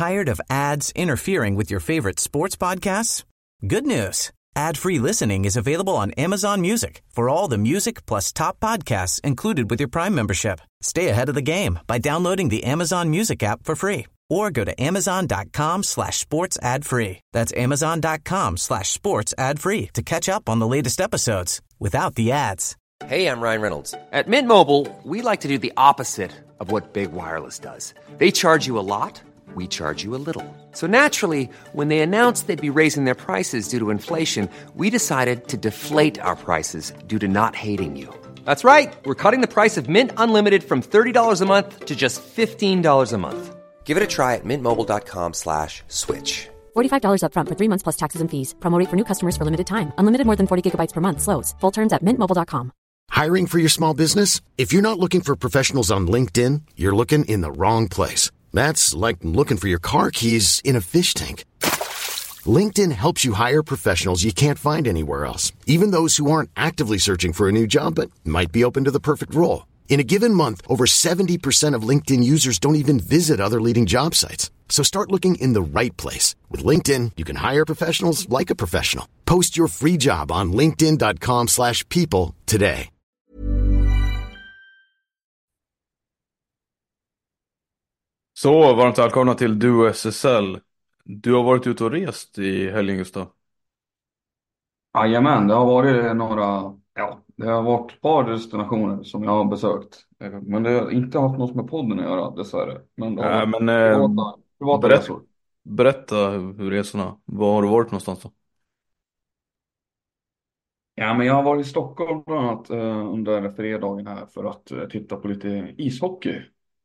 Tired of ads interfering with your favorite sports podcasts? Good news. Ad-free listening is available on Amazon Music for all the music plus top podcasts included with your Prime membership. Stay ahead of the game by downloading the Amazon Music app for free or go to amazon.com/sports ad free. That's amazon.com/sports ad free to catch up on the latest episodes without the ads. Hey, I'm Ryan Reynolds. At Mint Mobile, we like to do the opposite of what Big Wireless does. They charge you a lot. We charge you a little. So naturally, when they announced they'd be raising their prices due to inflation, we decided to deflate our prices due to not hating you. That's right. We're cutting the price of Mint Unlimited from $30 a month to just $15 a month. Give it a try at mintmobile.com/switch. $45 up front for 3 months plus taxes and fees. Promo rate for new customers for limited time. Unlimited more than 40 gigabytes per month slows. Full terms at mintmobile.com. Hiring for your small business? If you're not looking for professionals on LinkedIn, you're looking in the wrong place. That's like looking for your car keys in a fish tank. LinkedIn helps you hire professionals you can't find anywhere else, even those who aren't actively searching for a new job but might be open to the perfect role. In a given month, over 70% of LinkedIn users don't even visit other leading job sites. So start looking in the right place. With LinkedIn, you can hire professionals like a professional. Post your free job on linkedin.com/people today. Så, varmt välkomna till Duo SSL. Du har varit ute och rest i helgen, Gustav. Jajamän, det har varit det har varit ett par destinationer som jag har besökt. Men det har inte haft något med podden att göra, dessvärre. Men det har varit privata resor. Berätta hur resorna, var har du varit någonstans då? Ja, men jag har varit i Stockholm bland annat under fredagen här för att titta på lite ishockey.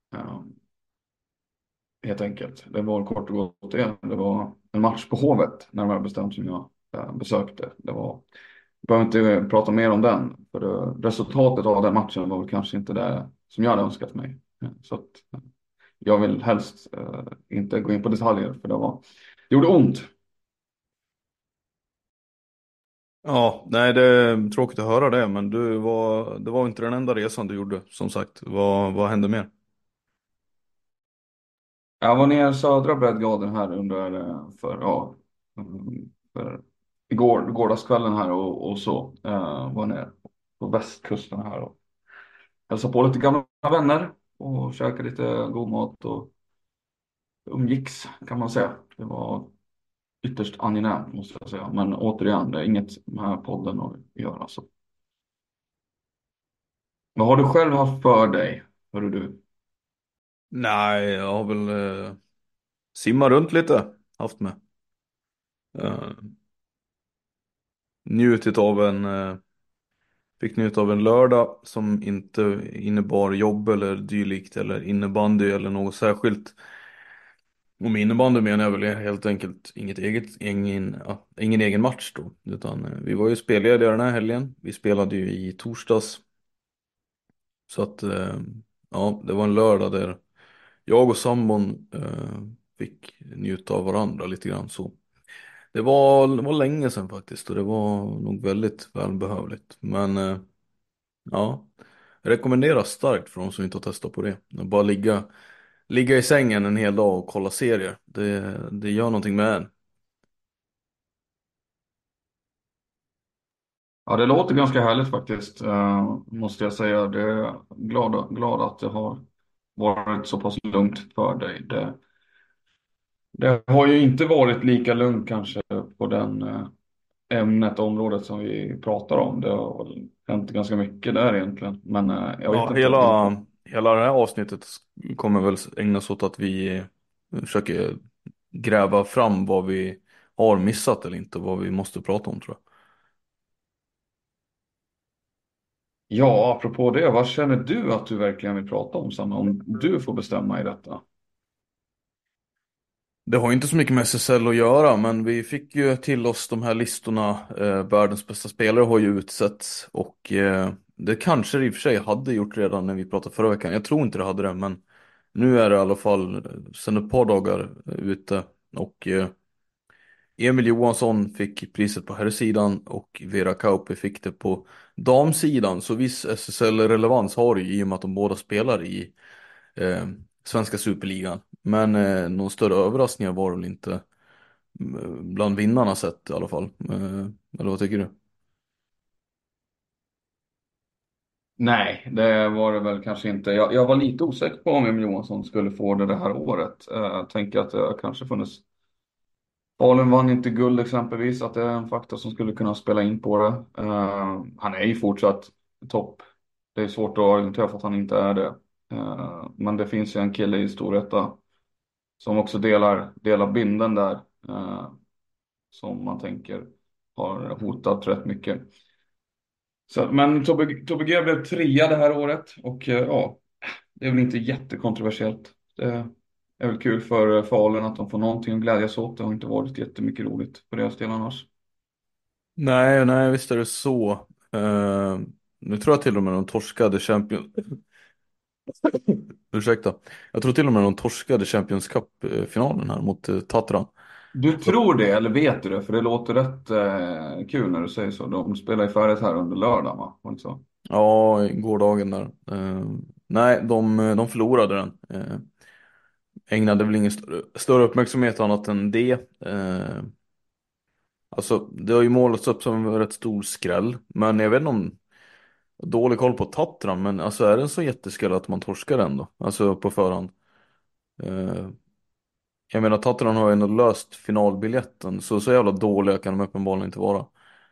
Helt enkelt. Det var kort och gott det. Det var en match på Hovet närmare bestämt som jag besökte. Jag behöver inte prata mer om den. För resultatet av den matchen var väl kanske inte det som jag hade önskat mig. Så att jag vill helst inte gå in på detaljer för det gjorde ont. Ja, nej, det är tråkigt att höra det, men det var inte den enda resan du gjorde, som sagt. Vad hände mer? Jag var nere i södra breddgraden här för gårdagskvällen här och så var nere på västkusten här och hälsade på lite gamla vänner och käkade lite god mat och umgicks kan man säga. Det var ytterst angenämt måste jag säga, men återigen det är inget med podden att göra så. Vad har du själv haft för dig? Hörru du? Nej, jag har väl simmat runt lite, haft med. Fick njuta av en lördag som inte innebar jobb eller dylikt eller innebandy eller något särskilt. Och med innebandy menar jag väl helt enkelt ingen egen match då, utan vi var ju spellediga den här helgen. Vi spelade ju i torsdags. Så att det var en lördag där jag och sambon fick njuta av varandra lite grann så. Det var länge sedan faktiskt och det var nog väldigt välbehövligt. Men jag rekommenderar starkt för de som inte har testat på det. Att bara ligga i sängen en hel dag och kolla serier. Det gör någonting med en. Ja, det låter ganska härligt faktiskt, måste jag säga. Det är glad att det har varit så pass lugnt för dig. Det har ju inte varit lika lugnt kanske på den området som vi pratar om. Det har väl hänt ganska mycket där egentligen. Men jag vet inte. Hela det här avsnittet kommer väl ägnas åt att vi försöker gräva fram vad vi har missat eller inte, vad vi måste prata om tror jag. Ja, apropå det, vad känner du att du verkligen vill prata om, Sanna, om du får bestämma i detta? Det har inte så mycket med SSL att göra, men vi fick ju till oss de här listorna. Världens bästa spelare har ju utsetts och det kanske det i och för sig hade gjort redan när vi pratade förra veckan. Jag tror inte det hade det, men nu är det i alla fall sedan ett par dagar ute och Emil Johansson fick priset på herrsidan och Vera Kauppi fick det på damsidan. Så viss SSL-relevans har det i och med att de båda spelar i svenska superligan. Men någon större överraskningar var det väl inte bland vinnarna sett i alla fall. Eller vad tycker du? Nej, det var det väl kanske inte. Jag var lite osäker på om Emil Johansson skulle få det här året. Jag tänker att det kanske funnits. Falun vann inte guld exempelvis, att det är en faktor som skulle kunna spela in på det. Han är ju fortsatt topp. Det är svårt att argumentera för att han inte är det. Men det finns ju en kille i Storvreta som också delar binden där. Som man tänker har hotat rätt mycket. Så, men Tobbe G blev 3 det här året och ja, det är väl inte jättekontroversiellt. Det är väl kul för Falun att de får någonting att glädjas åt. Det har inte varit jättemycket roligt för deras del annars. Nej, visst är det så. Nu tror jag till och med de torskade Champions... Ursäkta. Jag tror till och med de torskade Champions Cup-finalen här mot Tatran. Du tror det eller vet du det? För det låter rätt kul när du säger så. De spelar ju färdigt här under lördag, va? Var det inte så? Ja, i gårdagen där. Nej, de förlorade den. Ägnade väl ingen större uppmärksamhet annat än det. Alltså, det har ju målats upp som en rätt stor skräll. Men jag vet inte om... Dålig koll på Tatran, men alltså är det en så jätteskräll att man torskar den då? Alltså på förhand. Eh, jag menar, Tatran har ju ändå löst finalbiljetten. Så jävla dåliga kan de uppenbarligen inte vara.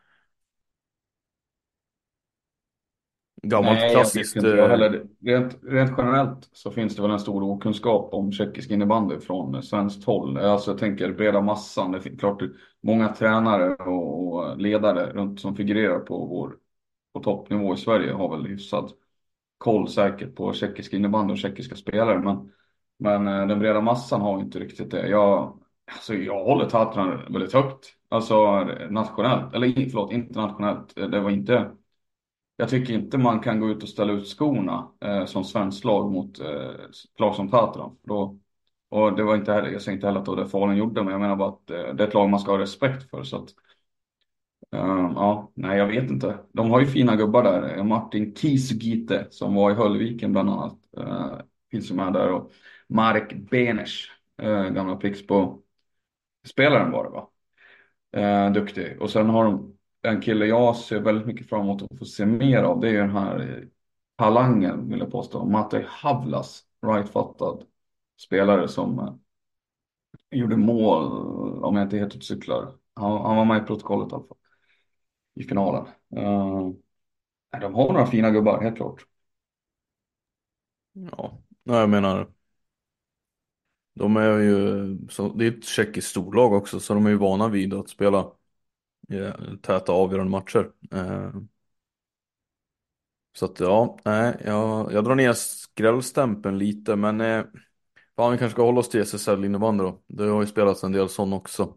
Gammalt Nej, jag vet klassiskt. inte jag heller. Rent generellt så finns det väl en stor okunskap om tjeckisk innebandy från svenskt håll. Alltså jag tänker breda massan. Det är klart många tränare och ledare runt som figurerar på toppnivå i Sverige har väl hyfsad koll säkert på tjeckisk innebandy och tjeckiska spelare. Men den breda massan har inte riktigt det. Jag håller Tatran väldigt högt. Alltså nationellt, eller förlåt, internationellt. Det var inte... Jag tycker inte man kan gå ut och ställa ut skorna som svenskt lag mot lag som Tatran. Och det var inte heller, jag säger inte heller att det var det Falun gjorde, men jag menar bara att det är ett lag man ska ha respekt för. Så att, ja, nej jag vet inte. De har ju fina gubbar där. Martin Kisugite som var i Höllviken bland annat. Finns ju med där. Och Marek Benes, gamla Pixbo-spelaren var det va? Duktig. Och sen har de en kille jag ser väldigt mycket fram emot att få se mer av. Det är ju den här talangen vill jag påstå. Matej Havlas, rightfattad spelare som gjorde mål om jag inte helt ute cyklar. Han var med i protokollet i alla fall. I finalen. De har några fina gubbar, helt klart. Ja, nej, jag menar. De är ju, så, det är ett tjeckiskt storlag också, så de är ju vana vid att spela täta avgörande matcher. Så att ja, nej, jag drar ner skrällstämpeln lite, men fan, vi kanske ska hålla oss till SSL innebandy då. Det har ju spelats en del sån också.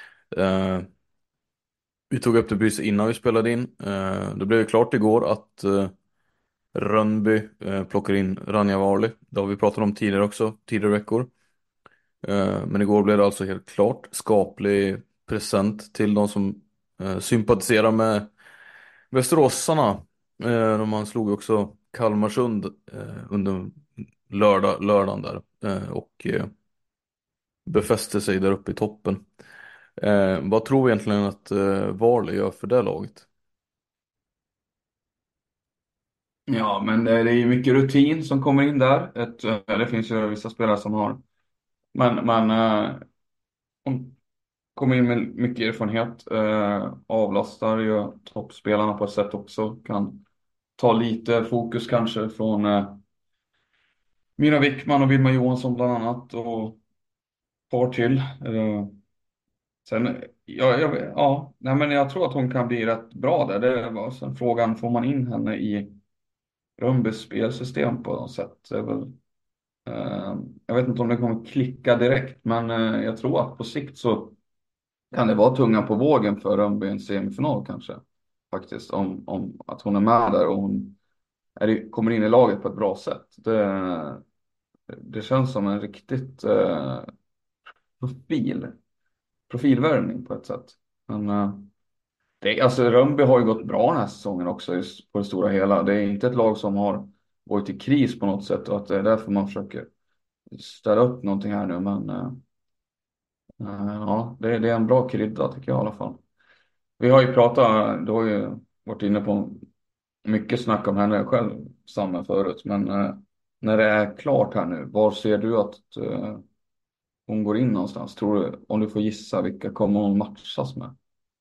Vi tog upp det precis innan vi spelade in. Det blev ju klart igår att Rönnby plockar in Ranja Varli. Det har vi pratat om tidigare också, tidigare veckor. Men igår blev det alltså helt klart skaplig present till de som sympatiserar med Västeråsarna. Man slog också Kalmarsund under lördagen där och befäste sig där uppe i toppen. Vad tror vi egentligen att Varli gör för det laget? Ja, men det är ju mycket rutin som kommer in där. Det finns ju vissa spelare som har. Men de kommer in med mycket erfarenhet. Avlastar ju toppspelarna på ett sätt också. Kan ta lite fokus kanske från Mira Wickman och Vilma Johansson bland annat. Och par till. Sen, nej, men jag tror att hon kan bli rätt bra där. Det var sen frågan, får man in henne i Rönnbys spelsystem på något sätt? Det är väl, jag vet inte om det kommer klicka direkt, men jag tror att på sikt så kan det vara tunga på vågen för Rönnby i en semifinal kanske. Faktiskt, om att hon är med där och hon kommer in i laget på ett bra sätt. Det känns som en riktigt profilvärvning på ett sätt. Men alltså Rönnby har ju gått bra den här säsongen också på det stora hela. Det är inte ett lag som har varit i kris på något sätt och att det är därför man försöker ställa upp någonting här nu, men ja, det är en bra krydda tycker jag i alla fall. Vi har ju pratat, du har ju varit inne på mycket snack om henne själv, samma förut, men när det är klart här nu, var ser du att hon går in någonstans? Tror du, om du får gissa, vilka kommer hon matchas med?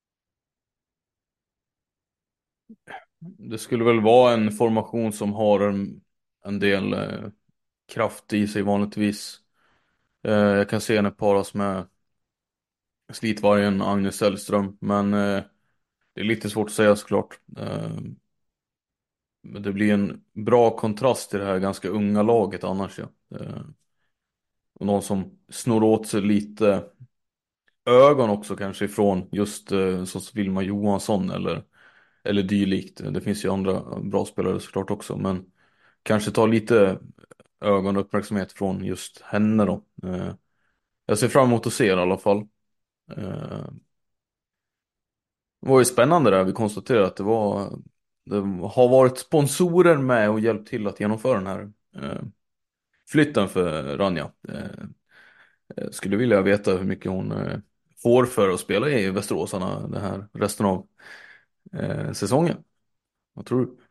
Det skulle väl vara en formation som har en del kraft i sig vanligtvis. Jag kan se henne paras med slitvargen Agnes Sällström, men det är lite svårt att säga såklart. Men det blir en bra kontrast till det här ganska unga laget annars, ja. Och någon som snor åt sig lite ögon också kanske ifrån just så som Vilma Johansson eller dylikt. Det finns ju andra bra spelare såklart också, men kanske ta lite ögon och uppmärksamhet från just henne då. Jag ser fram emot att se det i alla fall. Det var ju spännande där, vi konstaterade att det har varit sponsorer med och hjälpt till att genomföra den här flytten för Ranja. Skulle vilja veta hur mycket hon får för att spela i Västeråsarna den här resten av säsongen. Vad tror du?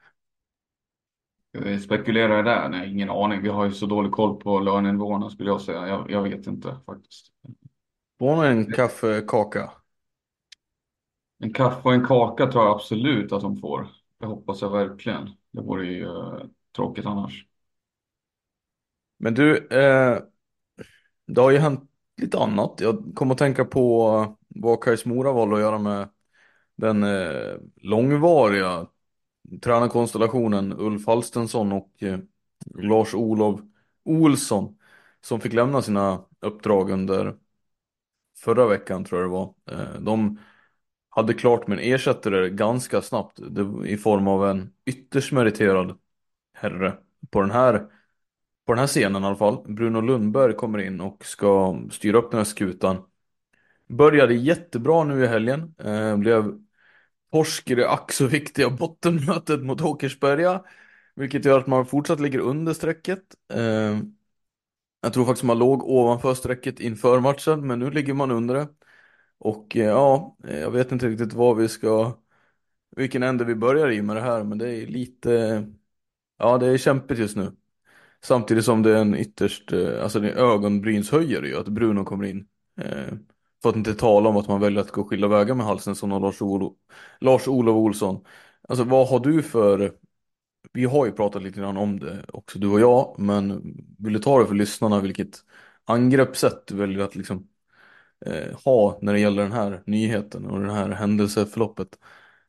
Vi spekulerar där? Nej, ingen aning. Vi har ju så dålig koll på lönenivåerna skulle jag säga. Jag vet inte faktiskt. Får hon en kaffekaka? En kaffe och en kaka tror jag absolut att de får. Det hoppas jag verkligen. Det vore ju tråkigt annars. Men du, det har ju hänt lite annat. Jag kommer att tänka på vad Kais Mora valde att göra med den långvariga tränarkonstellationen Ulf Halstensson och Lars-Olov Olsson som fick lämna sina uppdrag under förra veckan tror jag det var. De hade klart med en ersättare ganska snabbt i form av en ytterst meriterad herre på den här scenen i alla fall. Bruno Lundberg kommer in och ska styra upp den här skutan. Började jättebra nu i helgen. Blev torsk i det ack så viktiga bottenmötet mot Åkersberga. Vilket gör att man fortsatt ligger under strecket. Jag tror faktiskt man låg ovanför strecket inför matchen. Men nu ligger man under det. Och ja, jag vet inte riktigt vilken ände vi börjar i med det här. Men det är lite, ja det är kämpigt just nu. Samtidigt som det är en ytterst, alltså det är ögonbrynshöjare ju att Bruno kommer in. För att inte tala om att man väljer att gå skilda vägar med Halstensson och Lars-Olov Olsson. Alltså vad har du för, vi har ju pratat lite grann om det också du och jag, men vill du ta det för lyssnarna vilket angreppssätt du väljer att liksom ha när det gäller den här nyheten och det här händelseförloppet?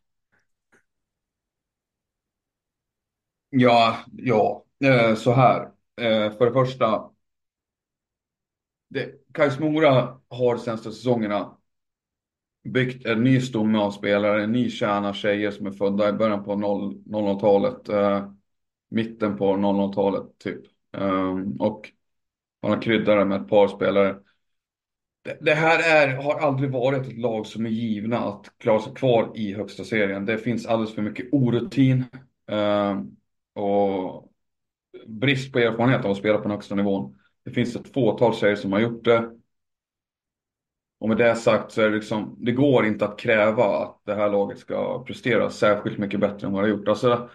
Ja, så här. För det första, Kais Mora har de senaste säsongerna byggt en ny stomme av spelare, en ny kärna tjejer som är födda i början på 00-talet, mitten på 00-talet typ. Och man har kryddat det med ett par spelare. Det här har aldrig varit ett lag som är givna att klara sig kvar i högsta serien. Det finns alldeles för mycket orutin och brist på erfarenhet av att spela på den högsta nivån. Det finns ett fåtal tjejer som har gjort det. Och med det sagt så är det liksom, det går inte att kräva att det här laget ska prestera särskilt mycket bättre än vad det har gjort. Alltså,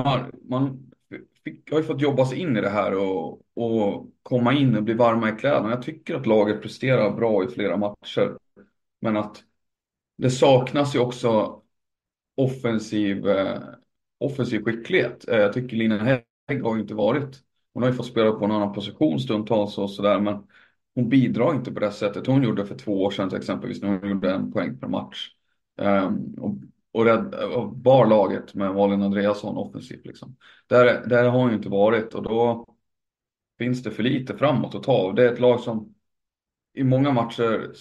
har ju fått jobba sig in i det här och komma in och bli varma i kläderna. Jag tycker att laget presterar bra i flera matcher. Men att det saknas ju också offensiv skicklighet. Jag tycker Lina Hägg har ju inte varit. Hon har ju fått spela på en annan position stundtals och sådär. Men hon bidrar inte på det sättet. Hon gjorde för 2 år sedan till exempelvis när hon gjorde 1 poäng per match. Och bar laget med Malin Andreasson offensivt liksom. Där har hon ju inte varit och då finns det för lite framåt att ta. Det är ett lag som i många matcher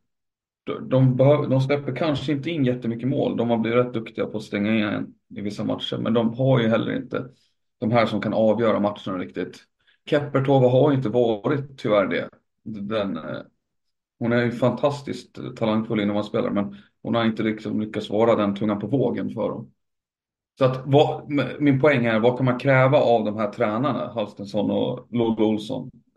de släpper kanske inte in jättemycket mål. De har blivit rätt duktiga på att stänga in i vissa matcher. Men de har ju heller inte de här som kan avgöra matcherna riktigt. Keppertova har ju inte varit tyvärr det. Hon är ju fantastiskt talangfull inom att spela, men hon har inte liksom lyckats vara den tungan på vågen för dem. Så att min poäng är, vad kan man kräva av de här tränarna, Halstensson och Lodde Olsson?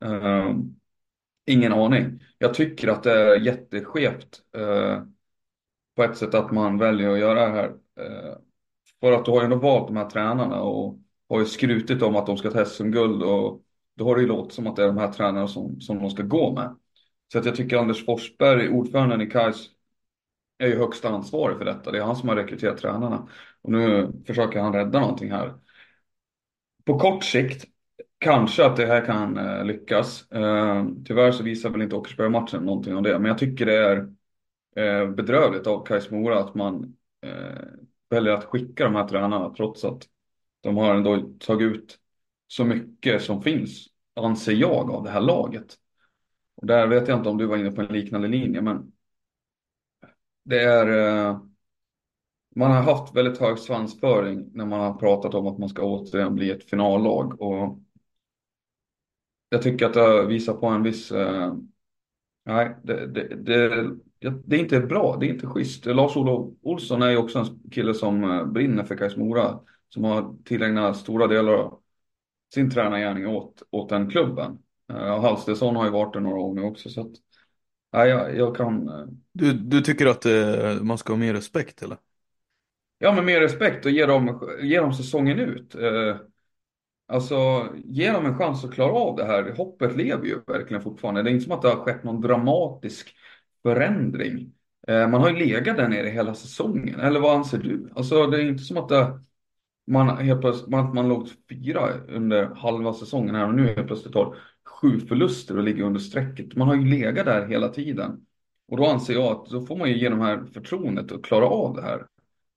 Ingen aning. Jag tycker att det är jätteskevt på ett sätt att man väljer att göra det här. För att du har ju ändå valt de här tränarna och har ju skrutit om att de ska ta SM-guld och då har det ju låtit som att det är de här tränarna som de ska gå med. Så att jag tycker Anders Forsberg, ordföranden i KAIS, är ju högsta ansvarig för detta. Det är han som har rekryterat tränarna. Och nu försöker han rädda någonting här. På kort sikt kanske att det här kan lyckas. Tyvärr så visar väl inte Åkersberga-matchen någonting om det. Men jag tycker det är bedrövligt av Kais Mora att man väljer att skicka de här tränarna trots att de har ändå tagit ut så mycket som finns, anser jag, av det här laget. Och där vet jag inte om du var inne på en liknande linje, men det är man har haft väldigt hög svansföring när man har pratat om att man ska återigen bli ett finallag och jag tycker att det visar på en viss nej, det är inte bra, det är inte schysst. Lars-Olof Olsson är ju också en kille som brinner för Kais Mora, som har tillägnat stora delar av sin tränargärning åt den klubben. Och Halstesson har ju varit där några år nu också, så att nej, jag kan... Du tycker att man ska ha mer respekt, eller? Ja, men mer respekt och ge dem säsongen ut. Alltså, ge dem en chans att klara av det här. Hoppet lever ju verkligen fortfarande. Det är inte som att det har skett någon dramatisk förändring. Man har ju legat där nere hela säsongen. Eller vad anser du? Alltså, det är inte som att man helt plötsligt, man låg 4 under halva säsongen här och nu helt plötsligt har 7 förluster och ligger under strecket. Man har ju legat där hela tiden. Och då anser jag att då får man ju ge de här förtroendet att klara av det här.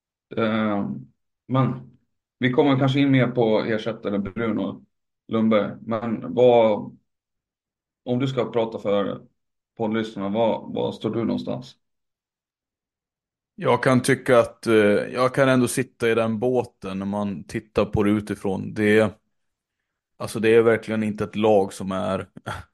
Men vi kommer kanske in mer på ersättare Bruno Lundberg. Men om du ska prata för poddlyssnarna, vad står du någonstans? Jag kan tycka att jag kan ändå sitta i den båten när man tittar på det utifrån. Alltså det är verkligen inte ett lag som är...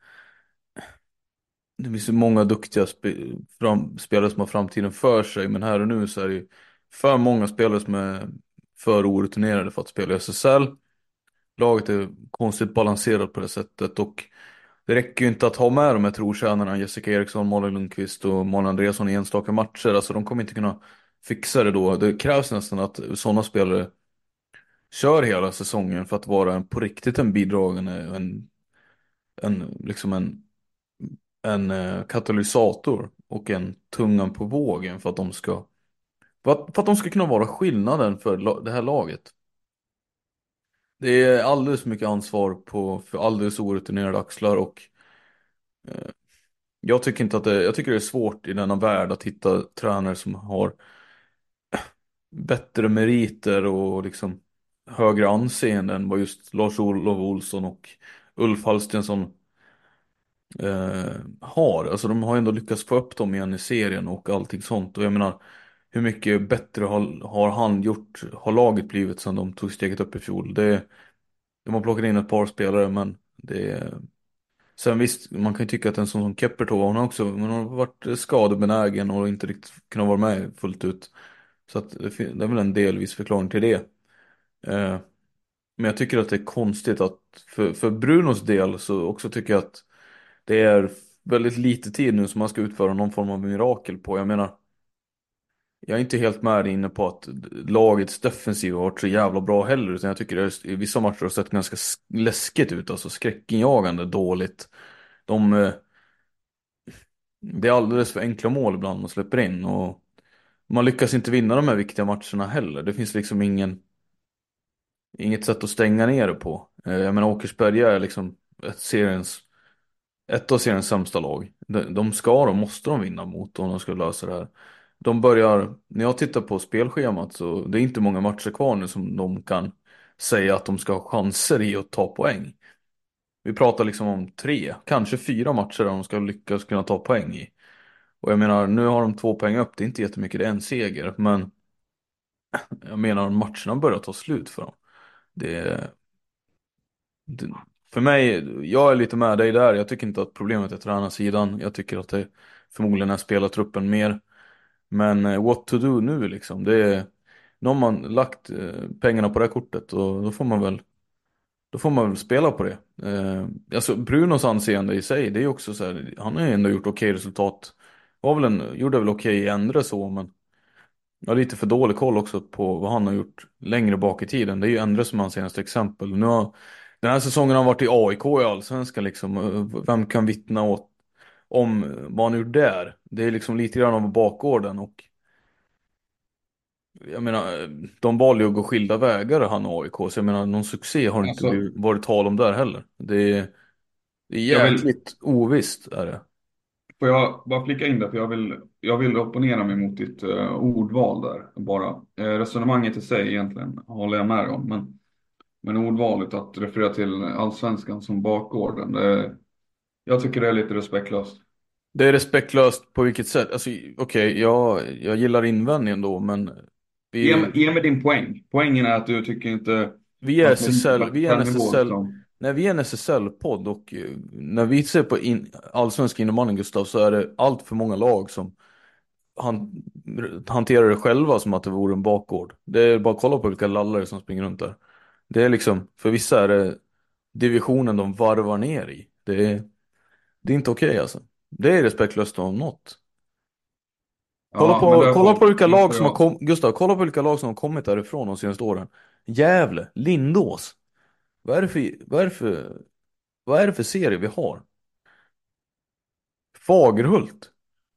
Det finns så många duktiga spelare som har framtiden för sig, men här och nu så är det ju för många spelare som är för orutinerade för att spela i SSL. Laget är konstigt balanserat på det sättet och det räcker ju inte att ha med de här trotjänarna Jessica Eriksson, Malin Lundqvist och Malin Andreasson i enstaka matcher. Alltså de kommer inte kunna fixa det då. Det krävs nästan att sådana spelare kör hela säsongen för att vara på riktigt en bidragande, liksom en katalysator och en tungan på vågen för att för att de ska kunna vara skillnaden för det här laget. Det är alldeles för mycket ansvar för alldeles orutinerade axlar och eh, jag tycker inte att jag tycker det är svårt i denna värld att hitta tränare som har bättre meriter och liksom högre anseende än vad just Lars-Olof Olsson och Ulf Hallstensson har. Alltså de har ändå lyckats få upp dem igen i serien och allting sånt. Och jag menar, hur mycket bättre har han gjort, har laget blivit sedan de tog steget upp i fjol? De har plockat in ett par spelare, men sen visst, man kan ju tycka att en sån som Keppertova, hon har varit skadebenägen och inte riktigt kunnat vara med fullt ut. Så att det är väl en delvis förklaring till det. Eh, men jag tycker att det är konstigt att för Brunos del så också tycker jag att det är väldigt lite tid nu som man ska utföra någon form av mirakel på. Jag menar, jag är inte helt med inne på att lagets defensiv har varit så jävla bra heller, utan jag tycker det i vissa matcher har sett ganska läskigt ut, alltså skräckinjagande dåligt. De, det är alldeles för enkla mål ibland man släpper in och man lyckas inte vinna de här viktiga matcherna heller. Det finns liksom inget sätt att stänga ner det på. Jag menar, Åkersberga är liksom ett av seriens sämsta lag. De ska och måste de vinna mot om de ska lösa det här. När jag tittar på spelschemat så det är inte många matcher kvar nu som de kan säga att de ska ha chanser i att ta poäng. Vi pratar liksom om 3, kanske 4 matcher där de ska lyckas kunna ta poäng i. Och jag menar, nu har de 2 poäng upp, det är inte jättemycket, det är en seger. Men jag menar, matcherna börjar ta slut för dem. Det, det, för mig, jag är lite med dig där. Jag tycker inte att problemet är tränarsidan. Jag tycker att det förmodligen är spelartruppen mer. Men what to do nu liksom? Nu har man lagt pengarna på det här kortet och då får man väl då får man väl spela på det. Alltså Brunos anseende i sig, det är ju också så här, han har ju ändå gjort okej resultat. Gjorde väl okej i ändra så, men jag har lite för dålig koll också på vad han har gjort längre bak i tiden. Det är ju Endre som är hans senaste exempel. Den här säsongen har han varit i AIK i Allsvenskan liksom. Vem kan vittna om vad han gjort där? Det är liksom lite grann av bakgården, och jag menar, de valde ju att gå skilda vägar han och AIK. Så jag menar, någon succé har det inte Alltså, varit tal om där heller. Det är jag vill, jäkligt ovisst är det. får jag bara flika in där, för jag vill opponera mig mot ditt ordval där bara. Resonemanget i sig egentligen håller jag med om, men ordvalet att referera till allsvenskan som bakgården, jag tycker det är lite respektlöst. Det är respektlöst på vilket sätt? Alltså, okej, jag gillar invändningen då, men vi, Ge mig din poäng. Poängen är att du tycker inte vi är att meriter SSL, på SSL-nivå liksom. vi är en SSL-podd, och när vi ser på allsvensk innebandy, Gustav, så är det allt för många lag som han, hanterar det själva som att det vore en bakgård. Det är bara att kolla på vilka lallare som springer runt där. Det är liksom, för vissa är det divisionen de varvar ner i. Det är inte okej alltså. Det är respektlöst av något. Ja, men där Kolla på vilka lag måste som har jag. Gustav, kolla på vilka lag som har kommit därifrån de senaste åren. Gävle, Lindås. Vad är det för serie vi har? Fagerhult.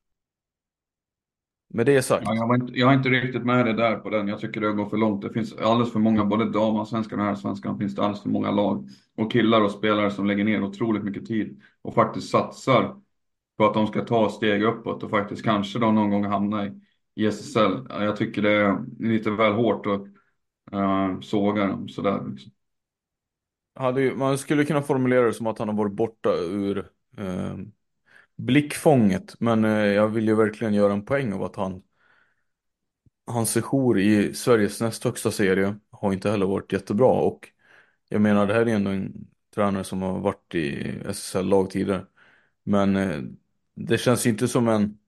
Med det Ja, sagt. jag är inte riktigt med dig där på den. Jag tycker det går för långt. Det finns alldeles för många, både damallsvenskan och herrallsvenskan, finns det alldeles för många lag och killar och spelare som lägger ner otroligt mycket tid och faktiskt satsar på att de ska ta steg uppåt och faktiskt kanske då någon gång hamna i SSL. Ja, jag tycker det är lite väl hårt att såga dem sådär liksom. Man skulle kunna formulera det som att han har varit borta ur blickfånget. Men jag vill ju verkligen göra en poäng av att hans sejour i Sveriges näst högsta serie har inte heller varit jättebra. Och jag menar, det här är ändå en tränare som har varit i SSL-lag tidigare. Men det känns inte som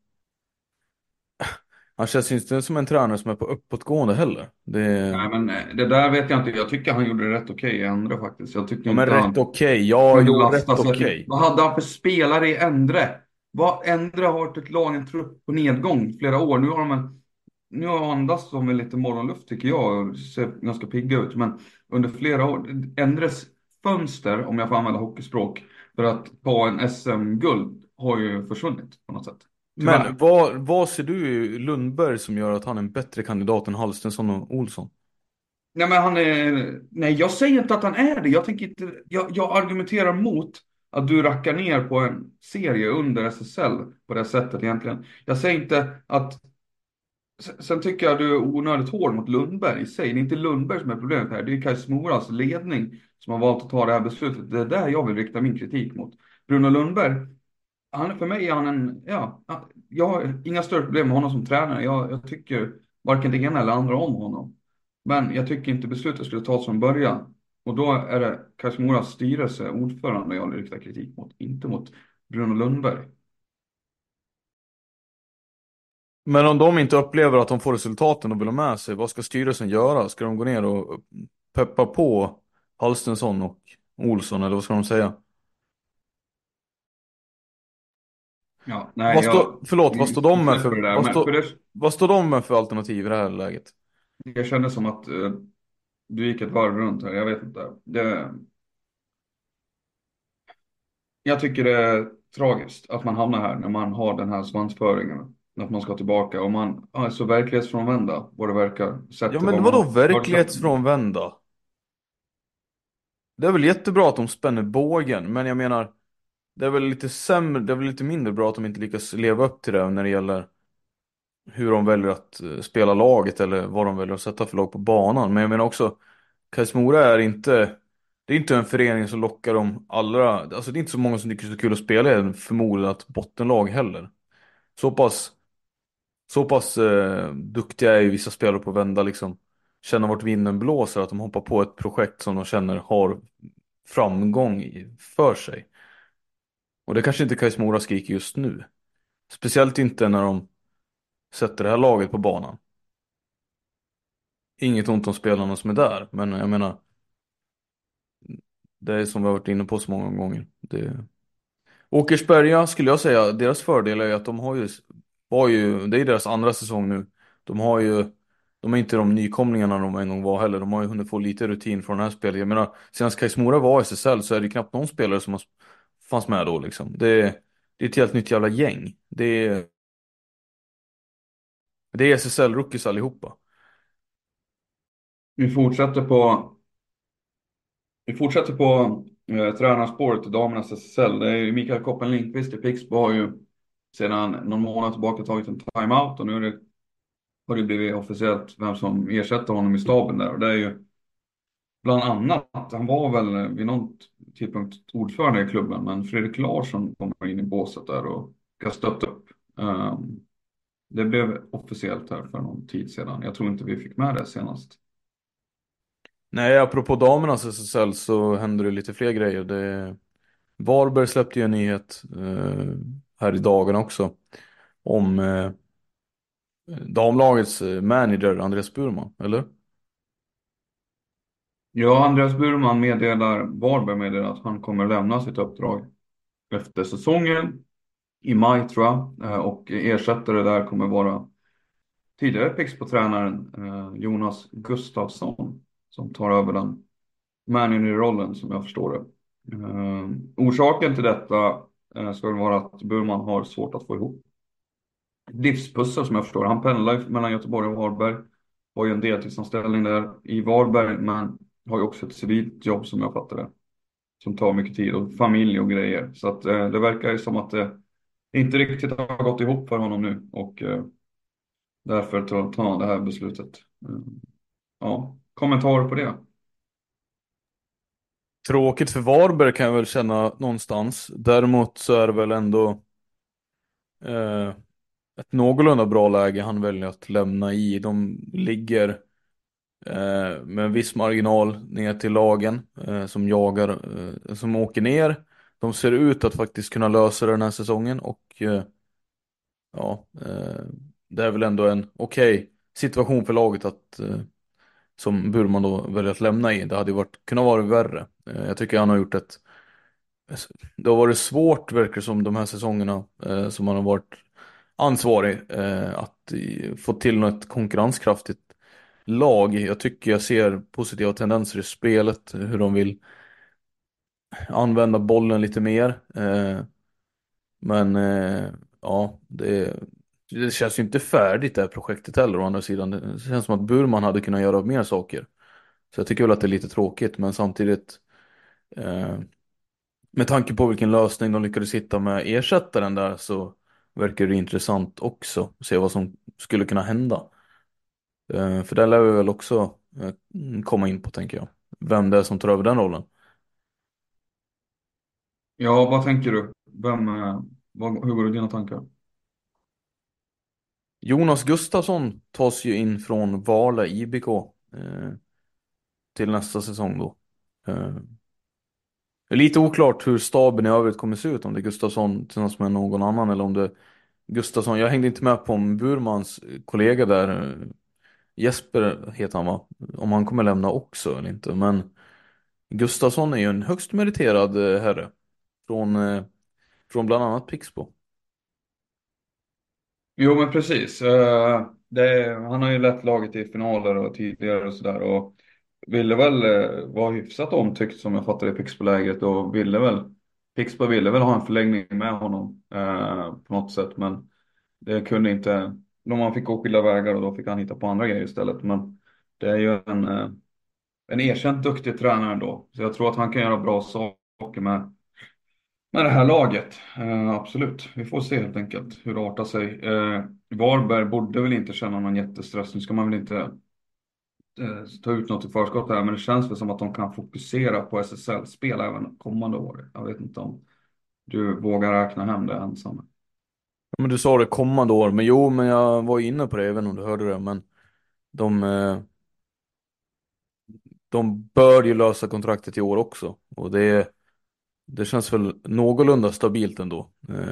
han känns inte som en tränare som är på uppåtgående heller. Nej, men det där vet jag inte. Jag tycker han gjorde det rätt okej i Endre faktiskt. Jag tycker Ja, men inte rätt han okej. Ja, kunde jo, lasta rätt sig. okej. Vad hade han för spelare i Endre? Endre har varit ett lag, en trupp på nedgång i flera år. Nu andas de med lite morgonluft tycker jag och ser ganska pigga ut. Men under flera år, Endres fönster, om jag får använda hockeyspråk, för att ta en SM-guld har ju försvunnit på något sätt. Men Tyvärr. vad ser du i Lundberg som gör att han är en bättre kandidat än Halstensson och Olsson? Nej, men nej, jag säger inte att han är det. Jag tänker inte, jag argumenterar mot att du rackar ner på en serie under SSL på det sättet egentligen. Jag säger inte att, sen tycker jag du är onödigt hård mot Lundberg i sig. Det är inte Lundberg som är problemet här. Det är Kaj Smoras ledning som har valt att ta det här beslutet. Det är där jag vill rikta min kritik mot. Bruno Lundberg, för mig är han jag har inga större problem med honom som tränare. Jag tycker varken det ena eller andra om honom. Men jag tycker inte beslutet skulle tas från början. Och då är det Kashimoras styrelse, ordförande, jag vill rikta kritik mot, inte mot Bruno Lundberg. Men om de inte upplever att de får resultaten de vill ha med sig, vad ska styrelsen göra? Ska de gå ner och peppa på Halstensson och Olsson, eller vad ska de säga? Ja, nej, Vad står de vi med släpper för, det där. vad står de med för alternativ i det här läget? Det kändes som att du gick ett varv runt här, jag vet inte. Jag tycker det är tragiskt att man hamnar här när man har den här svansföringen. Att man ska tillbaka och man är så verklighetsfrånvända, vad det verkar, sett Ja, till vad men man vadå har. verklighetsfrånvända? Det är väl jättebra att de spänner bågen, men jag menar, det är väl lite sämre, det är väl lite mindre bra att de inte lyckas leva upp till det när det gäller hur de väljer att spela laget eller vad de väljer att sätta för lag på banan. Men jag menar också, Kais Mora det är inte en förening som lockar de allra, alltså det är inte så många som tycker det är så kul att spela i en förmodat bottenlag heller. Så pass, så pass duktiga är ju vissa spelare på att vända liksom, känna vart vinden blåser, att de hoppar på ett projekt som de känner har framgång för sig. Och det kanske inte Kais Mora skriker just nu. Speciellt inte när de sätter det här laget på banan. Inget ont om spelarna som är där, men jag menar, Det är som vi har varit inne på så många gånger. Åkersberga skulle jag säga, deras fördel är att de det är deras andra säsong nu. De har ju, de är inte de nykomlingarna de en gång var heller. De har ju hunnit få lite rutin från det här spelet. Jag menar, senast Kais Mora var i SSL så är det knappt någon spelare som fanns med då liksom. Det är ett helt nytt jävla gäng. Det är SSL-rookies allihopa. Vi fortsätter på, tränarspåret i damernas SSL. Det är ju Mikael Koppen Lindqvist i Pixbo har ju sedan någon månad tillbaka tagit en timeout och nu har det blivit officiellt vem som ersätter honom i staben där. Och det är ju bland annat, han var väl vid någon tidpunkt ordförande i klubben, men Fredrik Larsson kommer in i båset där och ska stötta upp. Det blev officiellt här för någon tid sedan. Jag tror inte vi fick med det senast. Nej, apropå damernas SSL så händer det lite fler grejer. Varberg släppte ju en nyhet här i dagen också om damlagets manager Andreas Burman, eller? Ja, Andreas Burman Varberg meddelar att han kommer lämna sitt uppdrag efter säsongen i maj tror jag. Och ersättare där kommer vara tidigare Pixbo-tränaren Jonas Gustafsson som tar över den manager-rollen som jag förstår det. Orsaken till detta ska väl vara att Burman har svårt att få ihop livspussel som jag förstår. Han pendlar mellan Göteborg och Varberg. Har ju en deltidsanställning där i Varberg men har ju också ett civilt jobb som jag fattar det. Som tar mycket tid och familj och grejer. Så att det verkar ju som att det inte riktigt har gått ihop för honom nu. Och därför tar han det här beslutet. Ja, kommentarer på det? Tråkigt för Varberg kan jag väl känna någonstans. Däremot så är det väl ändå eh, ett någorlunda bra läge han väljer att lämna i. De ligger med en viss marginal ner till lagen som jagar, som åker ner. De ser ut att faktiskt kunna lösa den här säsongen och ja, det är väl ändå en okej situation för laget att som Burman då väljer att lämna i. Det hade ju kunnat vara värre. Jag tycker han har gjort det har varit svårt verkar som de här säsongerna som han har varit ansvarig att få till något konkurrenskraftigt lag. Jag tycker jag ser positiva tendenser i spelet, hur de vill använda bollen lite mer. Men ja, det känns ju inte färdigt det här projektet heller å andra sidan. Det känns som att Burman hade kunnat göra mer saker. Så jag tycker väl att det är lite tråkigt, men samtidigt eh, med tanke på vilken lösning de lyckades hitta med ersättaren där så verkar det intressant också att se vad som skulle kunna hända. För där lär vi väl också komma in på, tänker jag. Vem det är som tar över den rollen. Ja, vad tänker du? Hur går det dina tankar? Jonas Gustafsson tas ju in från Vala IBK till nästa säsong då. Det är lite oklart hur staben i övrigt kommer se ut, om det är Gustafsson tillsammans med någon annan eller om det är Gustafsson. Jag hängde inte med på om Burmans kollega där, Jesper heter han va? Om han kommer lämna också eller inte. Men Gustafsson är ju en högst meriterad herre från bland annat Pixbo. Jo, men precis. Han har ju lett laget i finaler och tidigare och sådär. Och ville väl vara hyfsat omtyckt som jag fattar i Pixbo-läget. Och Pixbo ville väl ha en förlängning med honom på något sätt. Men det kunde inte. Man fick gå skilda vägar och då fick han hitta på andra grejer istället. Men det är ju en erkänt duktig tränare ändå. Så jag tror att han kan göra bra saker med det här laget. Absolut. Vi får se helt enkelt hur det artar sig. Varberg borde väl inte känna någon jättestress. Nu ska man väl inte ta ut något i förskott här. Men det känns väl som att de kan fokusera på SSL-spel även kommande år. Jag vet inte om du vågar räkna hem det ensam. Men du sa det kommande år, men jo, men jag var ju inne på det även om du hörde det. Men de bör ju lösa kontraktet i år också. Och det känns väl någorlunda stabilt ändå.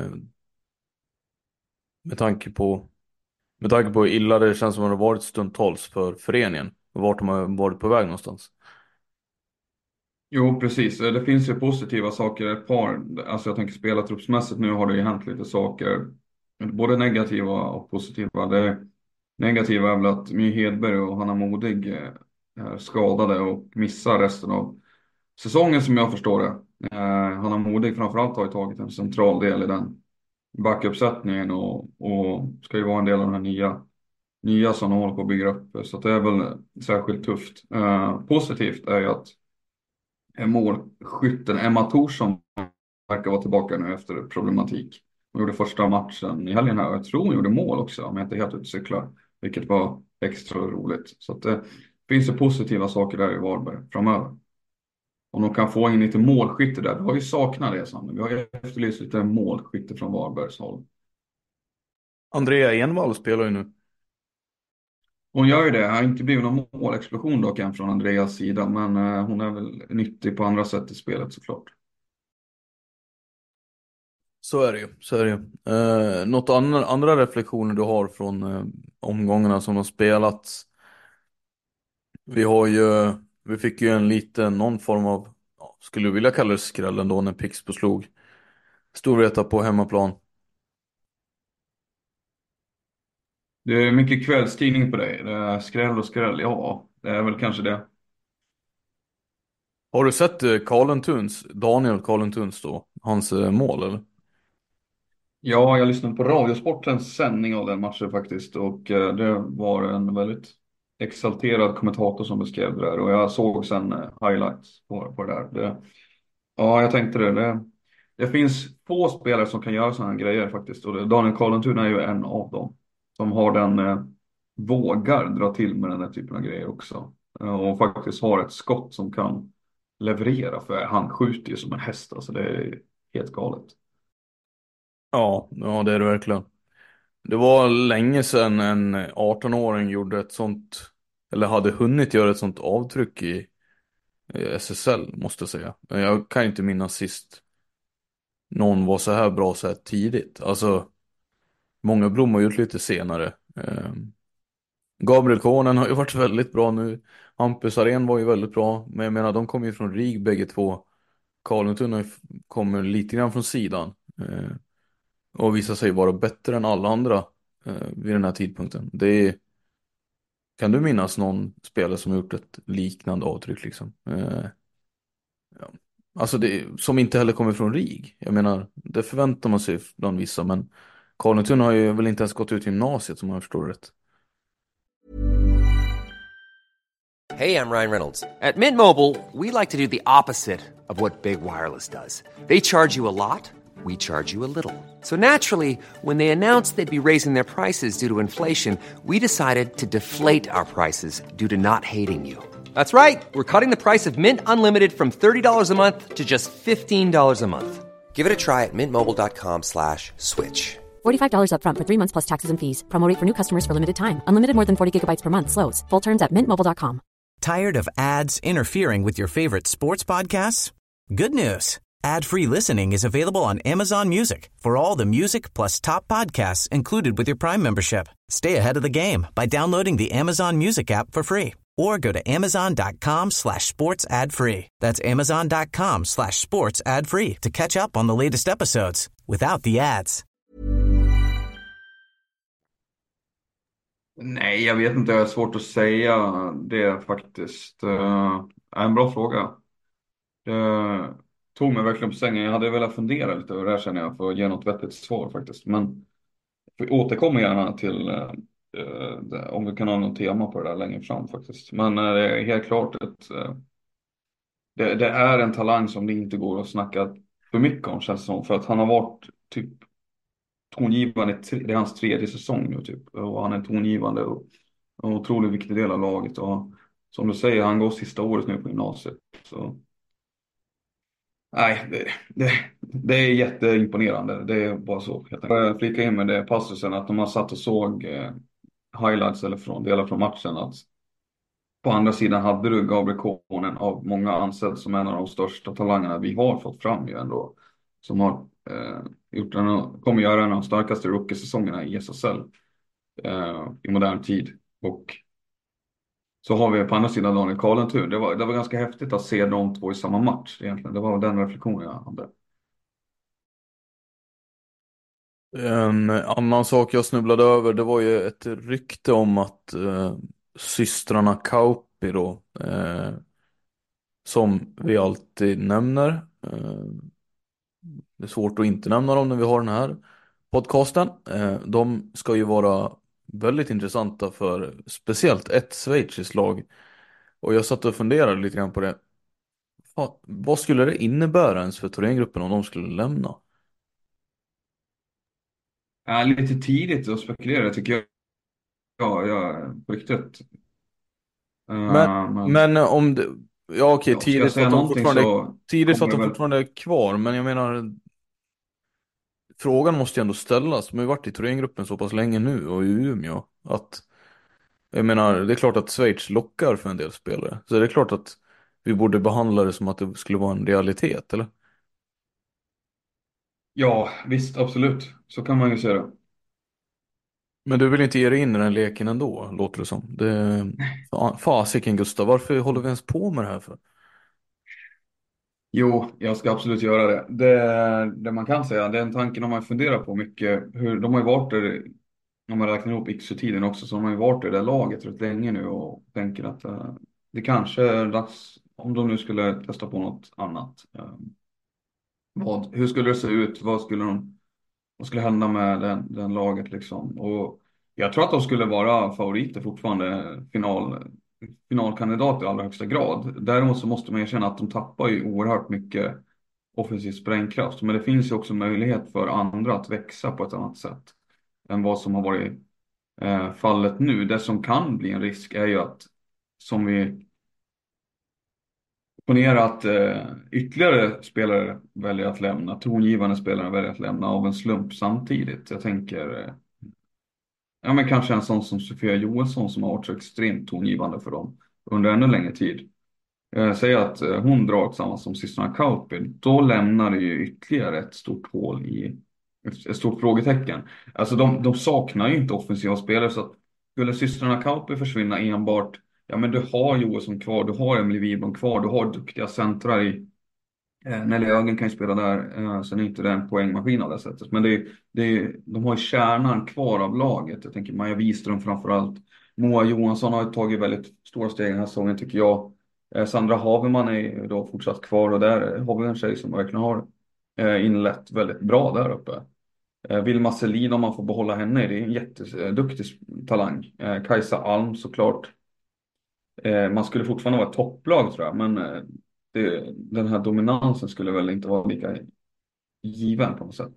Med tanke på hur illa det känns som att det har varit stundtals för föreningen. Och vart de har varit på väg någonstans. Jo, precis. Det finns ju positiva saker. Ett par, alltså jag tänker spelartruppsmässigt nu har det ju hänt lite saker. Både negativa och positiva. Det negativa är väl att My Hedberg och Hanna Modig är skadade och missar resten av säsongen som jag förstår det. Hanna Modig framförallt har ju tagit en central del i den backuppsättningen och ska ju vara en del av den här nya som de håller på att bygga upp. Så att det är väl särskilt tufft. Positivt är ju att målskytten Emma Thorsson verkar vara tillbaka nu efter problematik. Hon gjorde första matchen i helgen här och jag tror hon gjorde mål också om jag inte är helt ute och cyklar. Vilket var extra roligt. Så att det finns ju positiva saker där i Varberg framöver. Om de kan få in lite målskytte där. Vi har ju saknat det, Samuel. Vi har ju efterlyst lite målskytte från Varbergs håll. Andrea Envall spelar ju nu. Hon gör ju det. Det har inte blivit någon målexplosion dock än från Andreas sida. Men hon är väl nyttig på andra sätt i spelet såklart. Så är det ju, så är det ju. Något andra reflektioner du har från omgångarna som har spelats? Vi fick ju en liten, någon form av, ja, skulle du vilja kalla det skräll ändå när Pixbo slog Storvreta på hemmaplan. Det är mycket kvällstidning på dig. Det är skräll och skräll. Ja, det är väl kanske det. Har du sett Daniel Karlentuns då, hans mål eller? Ja, jag lyssnade på Radiosportens sändning av den matchen faktiskt. Och det var en väldigt exalterad kommentator som beskrev det där. Och jag såg sen highlights på det där. Ja, jag tänkte det finns få spelare som kan göra sådana här grejer faktiskt. Och Daniel Karlentun är ju en av dem. Som har vågar dra till med den här typen av grejer också. Och faktiskt har ett skott som kan leverera. För han skjuter ju som en häst. Alltså det är helt galet. Ja, det är det verkligen. Det var länge sedan en 18-åring gjorde ett sånt, eller hade hunnit göra ett sånt avtryck i SSL, måste jag säga. Jag kan inte minnas sist någon var så här bra så här tidigt. Alltså, många blommar gjort lite senare. Gabriel Konen har ju varit väldigt bra nu. Hampus Arén var ju väldigt bra. Men jag menar, de kommer ju från RIG bägge två. Karlentun kommer lite grann från sidan. Och visar sig vara bättre än alla andra vid den här tidpunkten. Kan du minnas någon spelare som har gjort ett liknande avtryck liksom? Ja. Alltså som inte heller kommer från RIG. Jag menar, det förväntar man sig bland vissa. Men Karlentun har ju väl inte ens gått ut gymnasiet som jag förstår rätt. Hey, I'm Ryan Reynolds. At Mint Mobile, we like to do the opposite of what Big Wireless does. They charge you a lot, we charge you a little. So naturally, when they announced they'd be raising their prices due to inflation, we decided to deflate our prices due to not hating you. That's right. We're cutting the price of Mint Unlimited from $30 a month to just $15 a month. Give it a try at mintmobile.com/switch. $45 upfront for 3 months plus taxes and fees. Promo rate for new customers for limited time. Unlimited more than 40 gigabytes per month slows. Full terms at mintmobile.com. Tired of ads interfering with your favorite sports podcasts? Good news. Ad-free listening is available on Amazon Music for all the music plus top podcasts included with your Prime membership. Stay ahead of the game by downloading the Amazon Music app for free or go to amazon.com/sports ad free. That's amazon.com/sports ad free to catch up on the latest episodes without the ads. Nej, jag vet inte. Det är svårt att säga det faktiskt. En bra fråga. Det tog mig verkligen på sängen. Jag hade velat fundera lite över det här känner jag för att ge något vettigt svar faktiskt. Men vi återkommer gärna till om vi kan ha något tema på det där längre fram faktiskt. Men det är helt klart att det är en talang som det inte går att snacka för mycket om känns det som. För att han har varit typ tongivande, det är hans tredje säsong nu typ. Och han är tongivande och en otroligt viktig del av laget. Och som du säger, han går sista året nu på gymnasiet. Så nej, det är jätteimponerande. Det är bara så. Jag flika in med det passusen att de har satt och såg highlights eller delar från matchen. Att på andra sidan hade du Gabriel Konen av många ansedd som en av de största talangerna vi har fått fram ju ändå. Som har kommer göra en av de starkaste rookie-säsongerna i SSL i modern tid. Och Så har vi på andra sidan Daniel Karlentun. Det var ganska häftigt att se de två i samma match egentligen. Det var den reflektionen jag hade. En annan sak jag snubblade över, det var ju ett rykte om att systrarna Kauppi då, som vi alltid nämner, det är svårt att inte nämna dem när vi har den här podcasten, de ska ju vara väldigt intressanta för speciellt ett schweiziskt lag. Och jag satt och funderade lite grann på det. Vad skulle det innebära ens för Thorengruppen om de skulle lämna? Lite tidigt att spekulera tycker jag. Ja, på riktigt. Men, Men men om det, ja okej, ja, ska jag säga någonting så tidigt för att kommer de det väl. fortfarande är kvar, men jag menar, frågan måste ju ändå ställas. De har ju varit i Thorengruppen så pass länge nu och i Umeå att, jag menar, det är klart att Schweiz lockar för en del spelare. Så det är klart att vi borde behandla det som att det skulle vara en realitet, eller? Ja, visst, absolut. Så kan man ju säga det. Men du vill inte ge dig in i den leken ändå, låter det som. Fasiken Gustav, varför håller vi ens på med det här för? Jo, jag ska absolut göra det. Det man kan säga, den tanken har man funderat på mycket. De har ju varit där, om man räknar ihop Iksu-tiden också, så de har ju varit i det där laget rätt länge nu och tänker att det kanske är dags, om de nu skulle testa på något annat. Hur skulle det se ut? Vad skulle hända med den laget liksom? Och jag tror att de skulle vara favoriter fortfarande, finalkandidat i allra högsta grad. Däremot så måste man erkänna att de tappar ju oerhört mycket offensiv sprängkraft. Men det finns ju också möjlighet för andra att växa på ett annat sätt än vad som har varit fallet nu. Det som kan bli en risk är ju att, som vi ponera att ytterligare spelare väljer att lämna, tongivande spelare väljer att lämna av en slump samtidigt. Jag tänker, ja men kanske en sån som Sofia Johansson som har varit så extremt tongivande för dem under ännu längre tid. Säg att hon drar tillsammans som systrarna Kauppi, då lämnar det ju ytterligare ett stort hål ett stort frågetecken. Alltså de saknar ju inte offensiva spelare, så att skulle systrarna Kauppi försvinna enbart, ja men du har Johansson kvar, du har Emily Wihlblom kvar, du har duktiga centrar i Nelly Ögen kan ju spela där, sen är inte det en poängmaskin av det sättet. Men de har ju kärnan kvar av laget. Jag tänker Maja Wiström framförallt. Moa Johansson har ju tagit väldigt stora steg den här säsongen tycker jag. Sandra Haveman är ju då fortsatt kvar och där har vi en tjej som verkligen har inlett väldigt bra där uppe. Vilma Selin, om man får behålla henne, det är en jätteduktig talang. Kajsa Alm såklart. Man skulle fortfarande vara ett topplag tror jag, men den här dominansen skulle väl inte vara lika given på något sätt.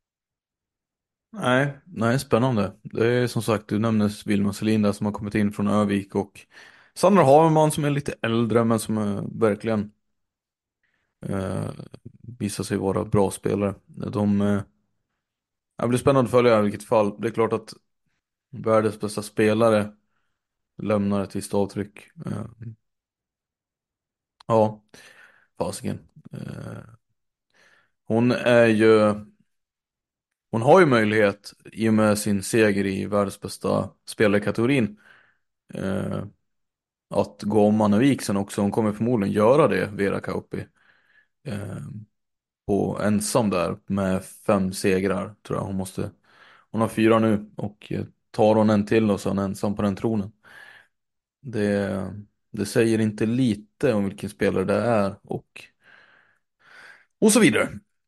Nej, spännande. Det är som sagt, du nämnde Vilma Selin där som har kommit in från Övik och Sandra Haveman som är lite äldre men som verkligen eh, visar sig vara bra spelare. Det blir spännande att följa i vilket fall. Det är klart att världens bästa spelare lämnar ett visst avtryck. Ja, fasiken. Hon är ju Hon har ju möjlighet i och med sin seger i världens bästa spelarkategorin att gå om Anna Wik sen också. Hon kommer förmodligen göra det, Vera Kauppi. Eh, på ensam där med 5 segrar tror jag hon har 4 nu och tar hon en till och så är hon ensam på den tronen. Det säger inte lite om vilken spelare det är och så vidare.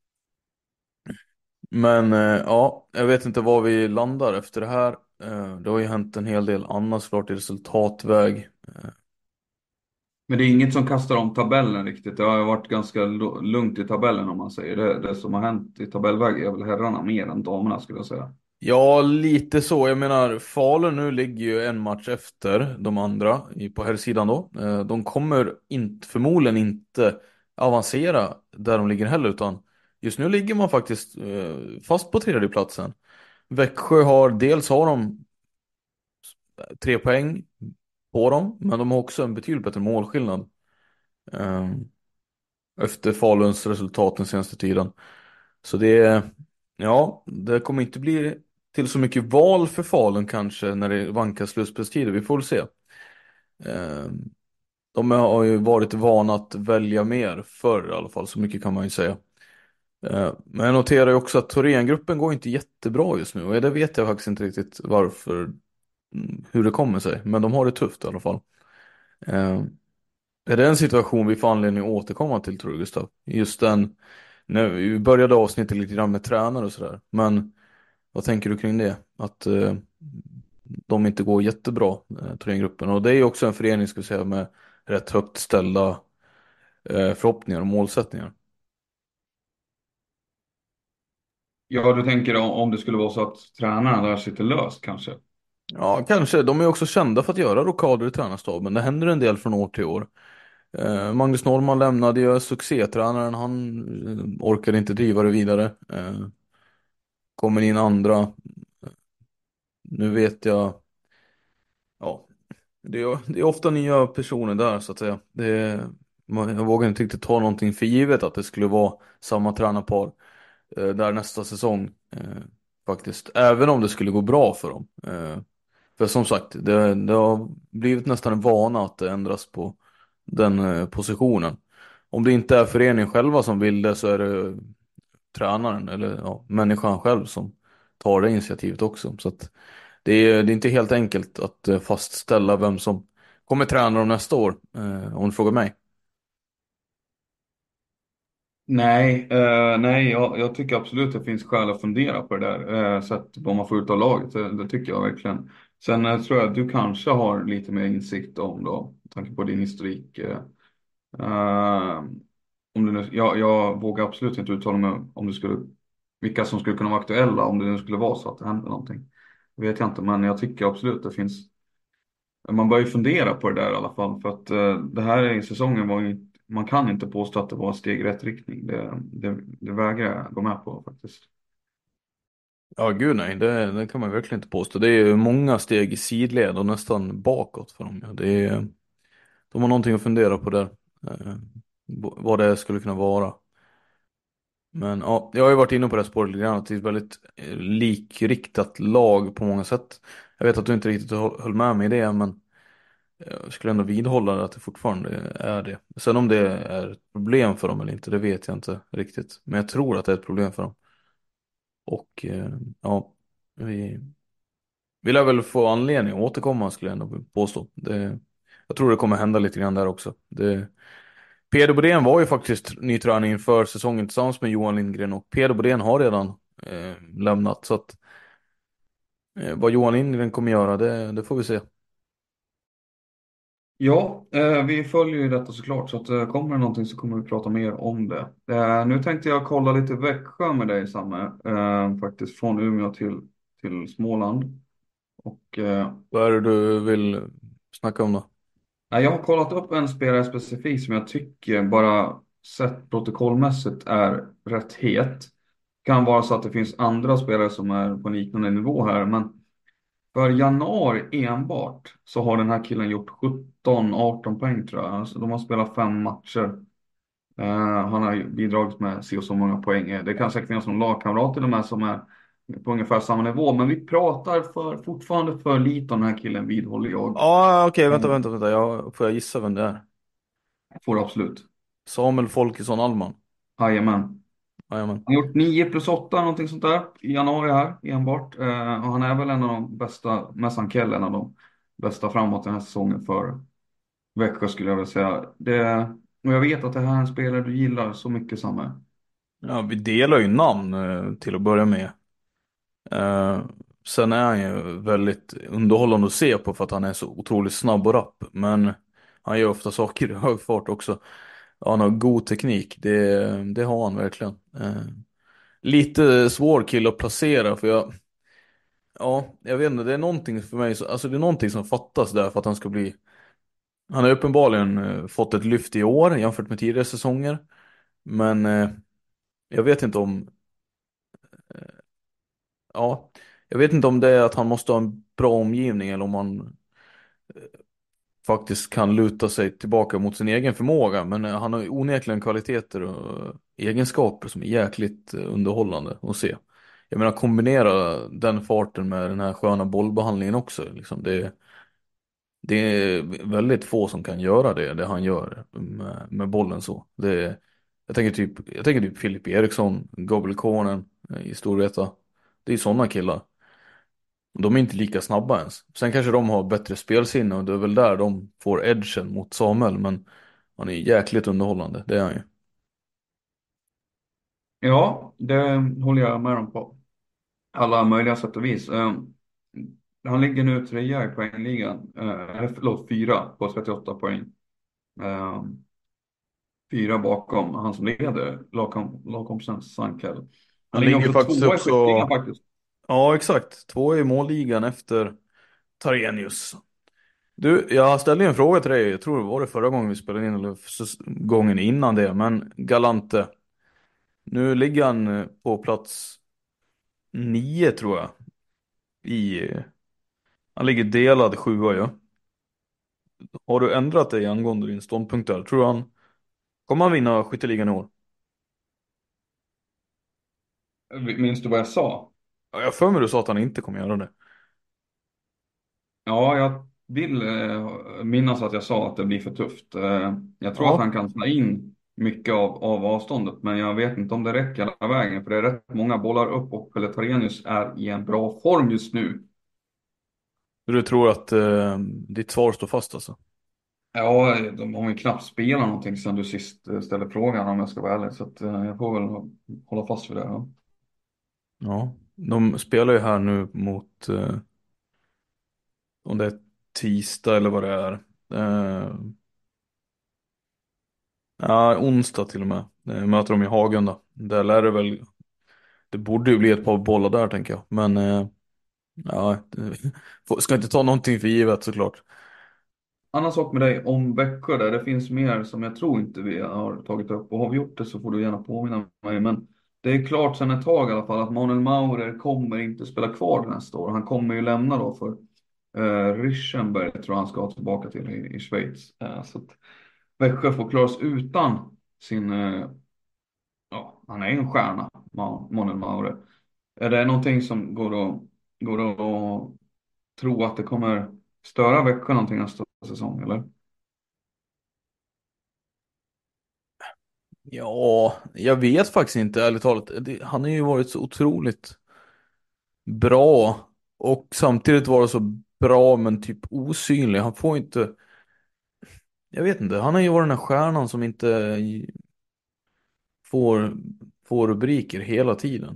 Men ja, jag vet inte var vi landar efter det här. Det har ju hänt en hel del annat såklart i resultatväg. Men det är inget som kastar om tabellen riktigt. Det har varit ganska lugnt i tabellen om man säger. Det som har hänt i tabellväg är väl herrarna mer än damerna skulle jag säga. Ja, lite så. Jag menar, Falun nu ligger ju en match efter de andra på här sidan då. De kommer förmodligen inte avancera där de ligger heller, utan just nu ligger man faktiskt fast på tredje platsen. Växjö har de 3 poäng på dem, men de har också en betydligt bättre målskillnad efter Faluns resultat den senaste tiden. Så det kommer inte bli till så mycket val för Falun kanske när det vankas slutspelstider. Vi får väl se. Eh, De har ju varit vana att välja mer förr i alla fall, så mycket kan man ju säga. Men jag noterar ju också att Thorengruppen går inte jättebra just nu, och det vet jag faktiskt inte riktigt varför, hur det kommer sig, men de har det tufft i alla fall. Eh, Är det en situation vi får anledning att återkomma till, tror du, Gustav? Just den, när vi började avsnittet lite grann med tränare och sådär, men vad tänker du kring det? Att de inte går jättebra, Thorengruppen, och det är ju också en förening, ska vi säga, med rätt högt ställda förhoppningar och målsättningar. Ja, du tänker om det skulle vara så att tränarna där sitter löst kanske? Ja, kanske. De är också kända för att göra rockader i tränarstaben. Det händer en del från år till år. Magnus Norrman lämnade ju, succétränaren. Han orkade inte driva det vidare. Kommer in andra. Nu vet jag. Ja, det är ofta nya personer där, så att säga. Jag vågar inte riktigt ta någonting för givet att det skulle vara samma tränarpar där nästa säsong. Faktiskt. Även om det skulle gå bra för dem. För som sagt, det har blivit nästan en vana att det ändras på den positionen. Om det inte är föreningen själva som vill det, så är det tränaren eller människan själv som tar det initiativet också. Så att det är inte helt enkelt att fastställa vem som kommer träna dem nästa år, om du frågar mig. Nej, jag tycker absolut det finns skäl att fundera på det där. Sett vad man får ut av laget, det tycker jag verkligen. Sen tror jag att du kanske har lite mer insikt om då, med tanke på din historik. Eh, om du nu, jag vågar absolut inte uttala mig om det skulle, vilka som skulle kunna vara aktuella om det nu skulle vara så att det händer någonting. Det vet jag inte, men jag tycker absolut det finns. Man bör ju fundera på det där i alla fall, för att det här i säsongen var ju, man kan inte påstå att det var ett steg i rätt riktning. Det vägrar jag gå med på faktiskt. Ja, gud nej, det kan man verkligen inte påstå. Det är ju många steg i sidled och nästan bakåt för dem. Ja. De har någonting att fundera på där. Eh, Vad det skulle kunna vara. Men ja, jag har ju varit inne på det här spåret lite grann, att det är ett väldigt likriktat lag på många sätt. Jag vet att du inte riktigt höll med mig i det, men jag skulle ändå vidhålla att det fortfarande är det. Sen om det är ett problem för dem eller inte, det vet jag inte riktigt. Men jag tror att det är ett problem för dem. Och ja, vi lär väl få anledning att återkomma, skulle jag ändå påstå. Jag tror det kommer hända lite grann där också. Peder Bodén var ju faktiskt ny tränare inför säsongen tillsammans med Johan Lindgren, och Peder Bodén har redan lämnat, så att vad Johan Lindgren kommer göra, det får vi se. Ja, vi följer ju detta såklart, så att kommer det någonting så kommer vi prata mer om det. Nu tänkte jag kolla lite Växjö med dig, Samme, faktiskt från Umeå till Småland. Och Vad är det du vill snacka om då? jag har kollat upp en spelare specifikt som jag tycker bara sett protokollmässigt är rätt het. Kan vara så att det finns andra spelare som är på liknande nivå här, men för januari enbart så har den här killen gjort 17-18 poäng tror jag. Alltså, de har spelat 5 matcher. Han har ju bidragit med så och så många poäng. Det kan säkert finnas någon lagkamrat till och med som är på ungefär samma nivå. Men vi pratar fortfarande för lite om den här killen, vidhåller jag. Ja, okej, vänta. Får jag gissa vem det är? Får absolut. Samuel Folkesson Allman. Jajamän. Jajamän. Han har gjort 9+8, någonting sånt där, i januari här enbart. Och han är väl en av de bästa, Messan Kell, en av de bästa framåt den här säsongen för Växjö skulle jag vilja säga. Och jag vet att det här är en spelare du gillar så mycket, Samme. Ja, vi delar ju namn till att börja med. Eh, Sen är han ju väldigt underhållande att se på för att han är så otroligt snabb och rapp. Men han gör ofta saker i hög fart också. Ja, han har god teknik, det har han verkligen. Lite svår kille att placera, för jag vet inte, det är någonting för mig, alltså det är någonting som fattas där för att han ska bli. Han har uppenbarligen fått ett lyft i år jämfört med tidigare säsonger. Men jag vet inte om ja, jag vet inte om det är att han måste ha en bra omgivning, eller om han faktiskt kan luta sig tillbaka mot sin egen förmåga. Men han har ju onekligen kvaliteter och egenskaper som är jäkligt underhållande att se. Jag menar, kombinera den farten med den här sköna bollbehandlingen också. Liksom, Det är väldigt få som kan göra det han gör med bollen så. Jag tänker typ Filip Eriksson, Gabriel Konen i Storvreta. Det är sådana killar. De är inte lika snabba ens. Sen kanske de har bättre spelsinne och det är väl där de får edgen mot Samuel. Men han är jäkligt underhållande, det är han ju. Ja, det håller jag med om på alla möjliga sätt och vis. Han ligger nu 3 i poängligan, eller förlåt 4 på 38 poäng. Eh, 4 bakom han som leder lagkompisen Sankell. Han Han ligger ligger också faktiskt 2 i också... skytteligan faktiskt. Ja, exakt. 2 i målligan efter Tarenius. Du, jag ställde ju en fråga till dig. Jag tror det var det förra gången vi spelade in eller gången innan det. Men Galante. Nu ligger han på plats 9 tror jag. Han ligger delad 7 ja. Har du ändrat dig angående din ståndpunkt där? Tror du kommer han vinna skytteligan i år? Minns du vad jag sa? Ja, jag för mig du sa att han inte kommer göra det. Ja, jag vill minnas att jag sa att det blir för tufft. Jag tror att Ja, han kan ta in mycket av avståndet, men jag vet inte om det räcker hela vägen, för det är rätt många bollar upp och Peletarius är i en bra form just nu. du tror att ditt svar står fast alltså? Ja, de har ju knappt spelat någonting sedan du sist ställde frågan om jag ska vara ärlig, så att, jag får väl hålla fast vid det. Ja. Ja, de spelar ju här nu mot om det är tisdag eller vad det är. Eh, ja, onsdag till och med. Möter de i Hagunda. Där lär det väl, det borde ju bli ett par bollar där tänker jag. Men ja, ska inte ta någonting för givet såklart. Annan sak med dig om Växjö där, det finns mer som jag tror inte vi har tagit upp, och har vi gjort det så får du gärna påminna mig, men det är klart sedan ett tag i alla fall att Manuel Maurer kommer inte spela kvar nästa år. Han kommer ju lämna då för Rischenberg, tror jag han ska tillbaka till i Schweiz. Så att Växjö får klara sig utan sin, ja, han är ju en stjärna, Manuel Maurer. Är det någonting som går att tro att det kommer störa Växjö någonting nästa säsong, eller? Ja, jag vet faktiskt inte ärligt talat. Han har ju varit så otroligt bra och samtidigt vara så bra men typ osynlig. Han får inte, jag vet inte, han har ju varit den här stjärnan som inte får, får rubriker hela tiden.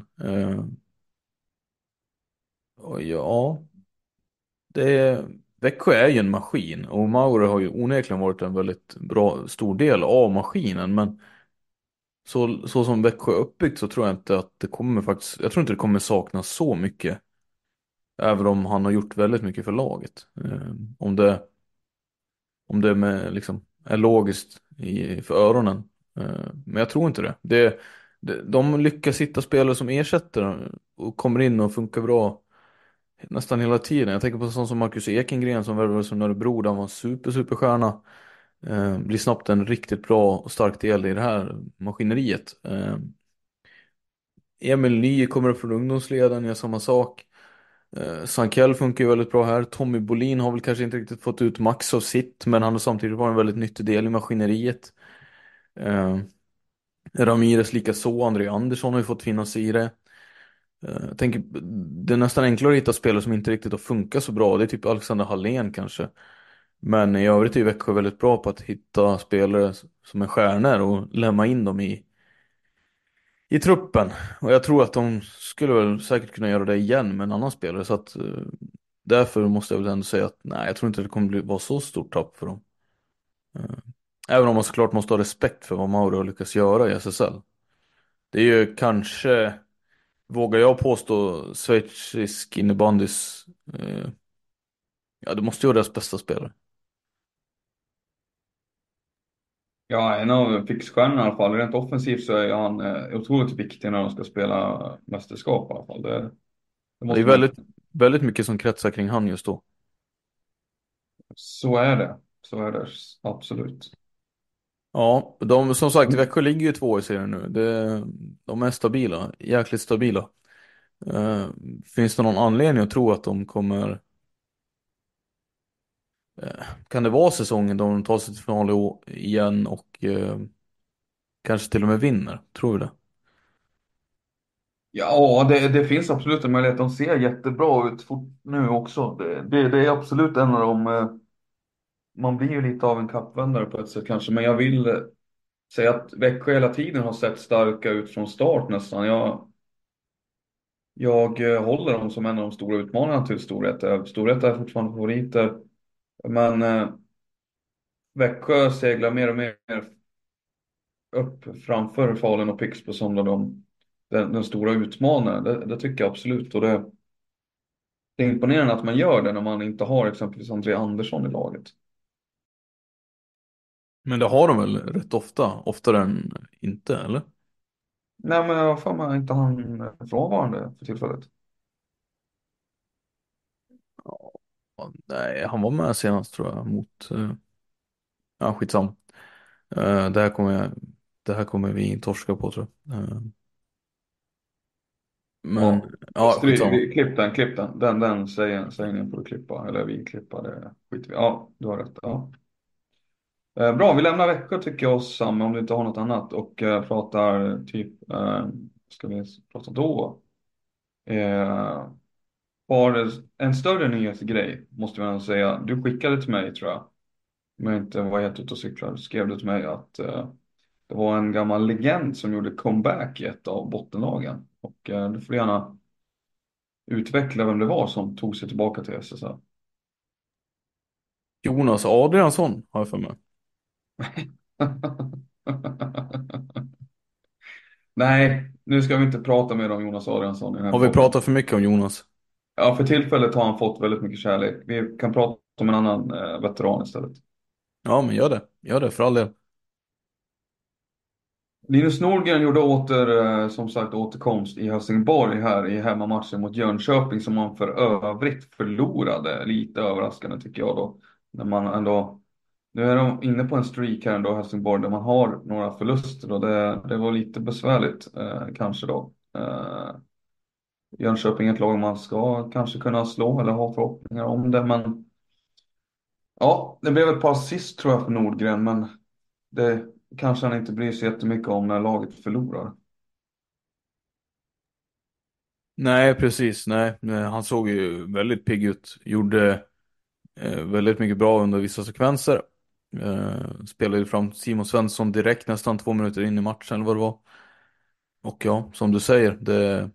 Och ja, Växjö är ju en maskin och Mauro har ju onekligen varit en väldigt bra, stor del av maskinen, men så som Växjö är uppbyggt så tror jag inte att det kommer faktiskt, jag tror inte det kommer saknas så mycket, även om han har gjort väldigt mycket för laget. Om det med, liksom, är logiskt för öronen. Men jag tror inte de lyckas hitta spelare som ersätter och kommer in och funkar bra nästan hela tiden. Jag tänker på sån som Marcus Ekengren som värvades från Örebro där han var en superstjärna. Blir snabbt en riktigt bra och stark del i det här maskineriet. Emil Nye kommer upp från ungdomsleden, gör samma sak. Sankell funkar ju väldigt bra här. Tommy Bolin har väl kanske inte riktigt fått ut max av sitt, men han har samtidigt varit en väldigt nyttig del i maskineriet. Eh, Ramirez lika så, André Andersson har ju fått finnas i det. Jag tänker, det är nästan enklare att hitta spelare som inte riktigt har funkat så bra. Det är typ Alexander Hallén kanske. Men i övrigt är ju Växjö väldigt bra på att hitta spelare som är stjärnor och lämna in dem i truppen. Och jag tror att de skulle väl säkert kunna göra det igen med en annan spelare. Så att därför måste jag väl ändå säga att nej, jag tror inte det kommer vara så stort tapp för dem. Eh, Även om man såklart måste ha respekt för vad Mauro har lyckats göra i SSL. Det är ju kanske, vågar jag påstå, schweizisk innebandys, ja det måste ju vara deras bästa spelare. Ja, en av fixstjärnorna i alla fall. Rent offensivt så är han otroligt viktig när de ska spela mästerskap i alla fall. Det Det är måste man. väldigt mycket som kretsar kring han just då. Så är det. Så är det. Absolut. Ja, som sagt, Växjö ligger ju 2 i serien nu. De är stabila, jäkligt stabila. Finns det någon anledning att tro att de kommer Kan det vara säsongen då de tar sig till final igen och kanske till och med vinner? Tror du det? Ja, det finns absolut en möjlighet. De ser jättebra ut nu också. Det är absolut en av de... Man blir ju lite av en kappvändare på ett sätt kanske. Men jag vill säga att Växjö hela tiden har sett starka ut från start nästan. Jag håller dem som en av de stora utmanarna till Storvreta. Storvreta är fortfarande favoriter. Men Växjö seglar mer och mer upp framför Falun och Pixbo som den stora utmanaren. Det tycker jag absolut. Och det är imponerande att man gör det när man inte har exempelvis André Andersson i laget. Men det har de väl rätt ofta? Oftare än inte, eller? Nej, men jag har för mig inte han frånvarande för tillfället. Ja, nej, han var med senast tror jag mot... ja, skitsam. Det här kommer vi torska på tror jag. Men, Ja, ja, skitsamma. klipp den. Den sägningen får du klippa. Eller vi klippa, det skiter vi. Ja, du har rätt. Ja. Bra, vi lämnar Växjö tycker jag oss Sam, om du inte har något annat. Och pratar typ, ska vi prata då? Var en större nyhetsgrej, måste man säga. Du skickade till mig tror jag. Men jag inte var helt ute och cyklade. Skrev du till mig att det var en gammal legend som gjorde comeback i ett av bottenlagen. Och du får gärna utveckla vem det var som tog sig tillbaka till SSL. Jonas Adriansson har jag för mig. Nej, nu ska vi inte prata mer om Jonas Adriansson i den här Har vi podden. pratat för mycket om Jonas? Ja, för tillfället har han fått väldigt mycket kärlek. Vi kan prata om en annan veteran istället. Ja, men gör det. Gör det för all del. Linus Nordgren gjorde som sagt återkomst i Helsingborg här i hemmamatchen mot Jönköping som man för övrigt förlorade. Lite överraskande tycker jag då. När man ändå, nu är de inne på en streak här ändå, Helsingborg, där man har några förluster och det var lite besvärligt kanske då. Jönköping är ett lag man ska kanske kunna slå eller ha förhoppningar om det, men ja, det blev ett par assist tror jag för Nordgren, men det kanske han inte bryr sig jättemycket om när laget förlorar. Nej, precis. Nej, han såg ju väldigt pigg ut. Gjorde väldigt mycket bra under vissa sekvenser. Spelade ju fram Simon Svensson direkt nästan 2 minuter in i matchen eller vad det var. Och ja, som du säger, det är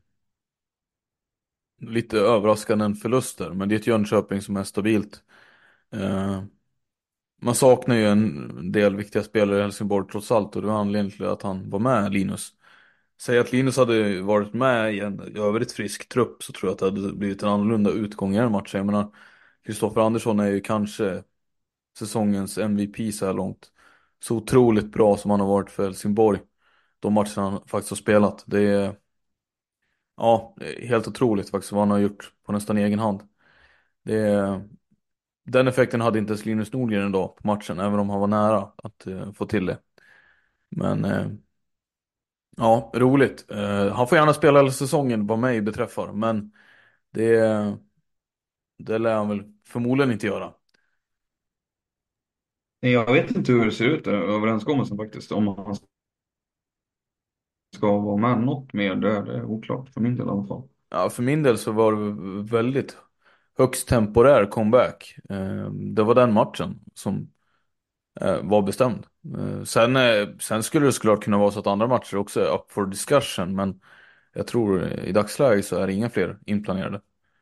lite överraskande än förluster. Men det är ett Jönköping som är stabilt. Eh, Man saknar ju en del viktiga spelare i Helsingborg trots allt. Och det var anledningen till att han var med, Linus. Säg att Linus hade varit med i en i övrigt frisk trupp så tror jag att det hade blivit en annorlunda utgång i den matchen. Jag menar, Kristoffer Andersson är ju kanske säsongens MVP så här långt. Så otroligt bra som han har varit för Helsingborg. De matcherna han faktiskt har spelat. Det är, ja, det är helt otroligt faktiskt vad han har gjort på nästan egen hand. Det är, den effekten hade inte ens Linus Nordgren idag på matchen, även om han var nära att få till det. Men ja, roligt. Han får gärna spela hela säsongen vad mig beträffar, men det, det lär han väl förmodligen inte göra. Jag vet inte hur det ser ut, överenskommelsen faktiskt, om han ska vara med något mer. Det är oklart för min del i alla fall. Ja, för min del så var det väldigt högst temporär comeback. Det var den matchen som var bestämd. Sen skulle det såklart kunna vara så att andra matcher också är up for discussion, men jag tror i dagsläget så är det inga fler inplanerade.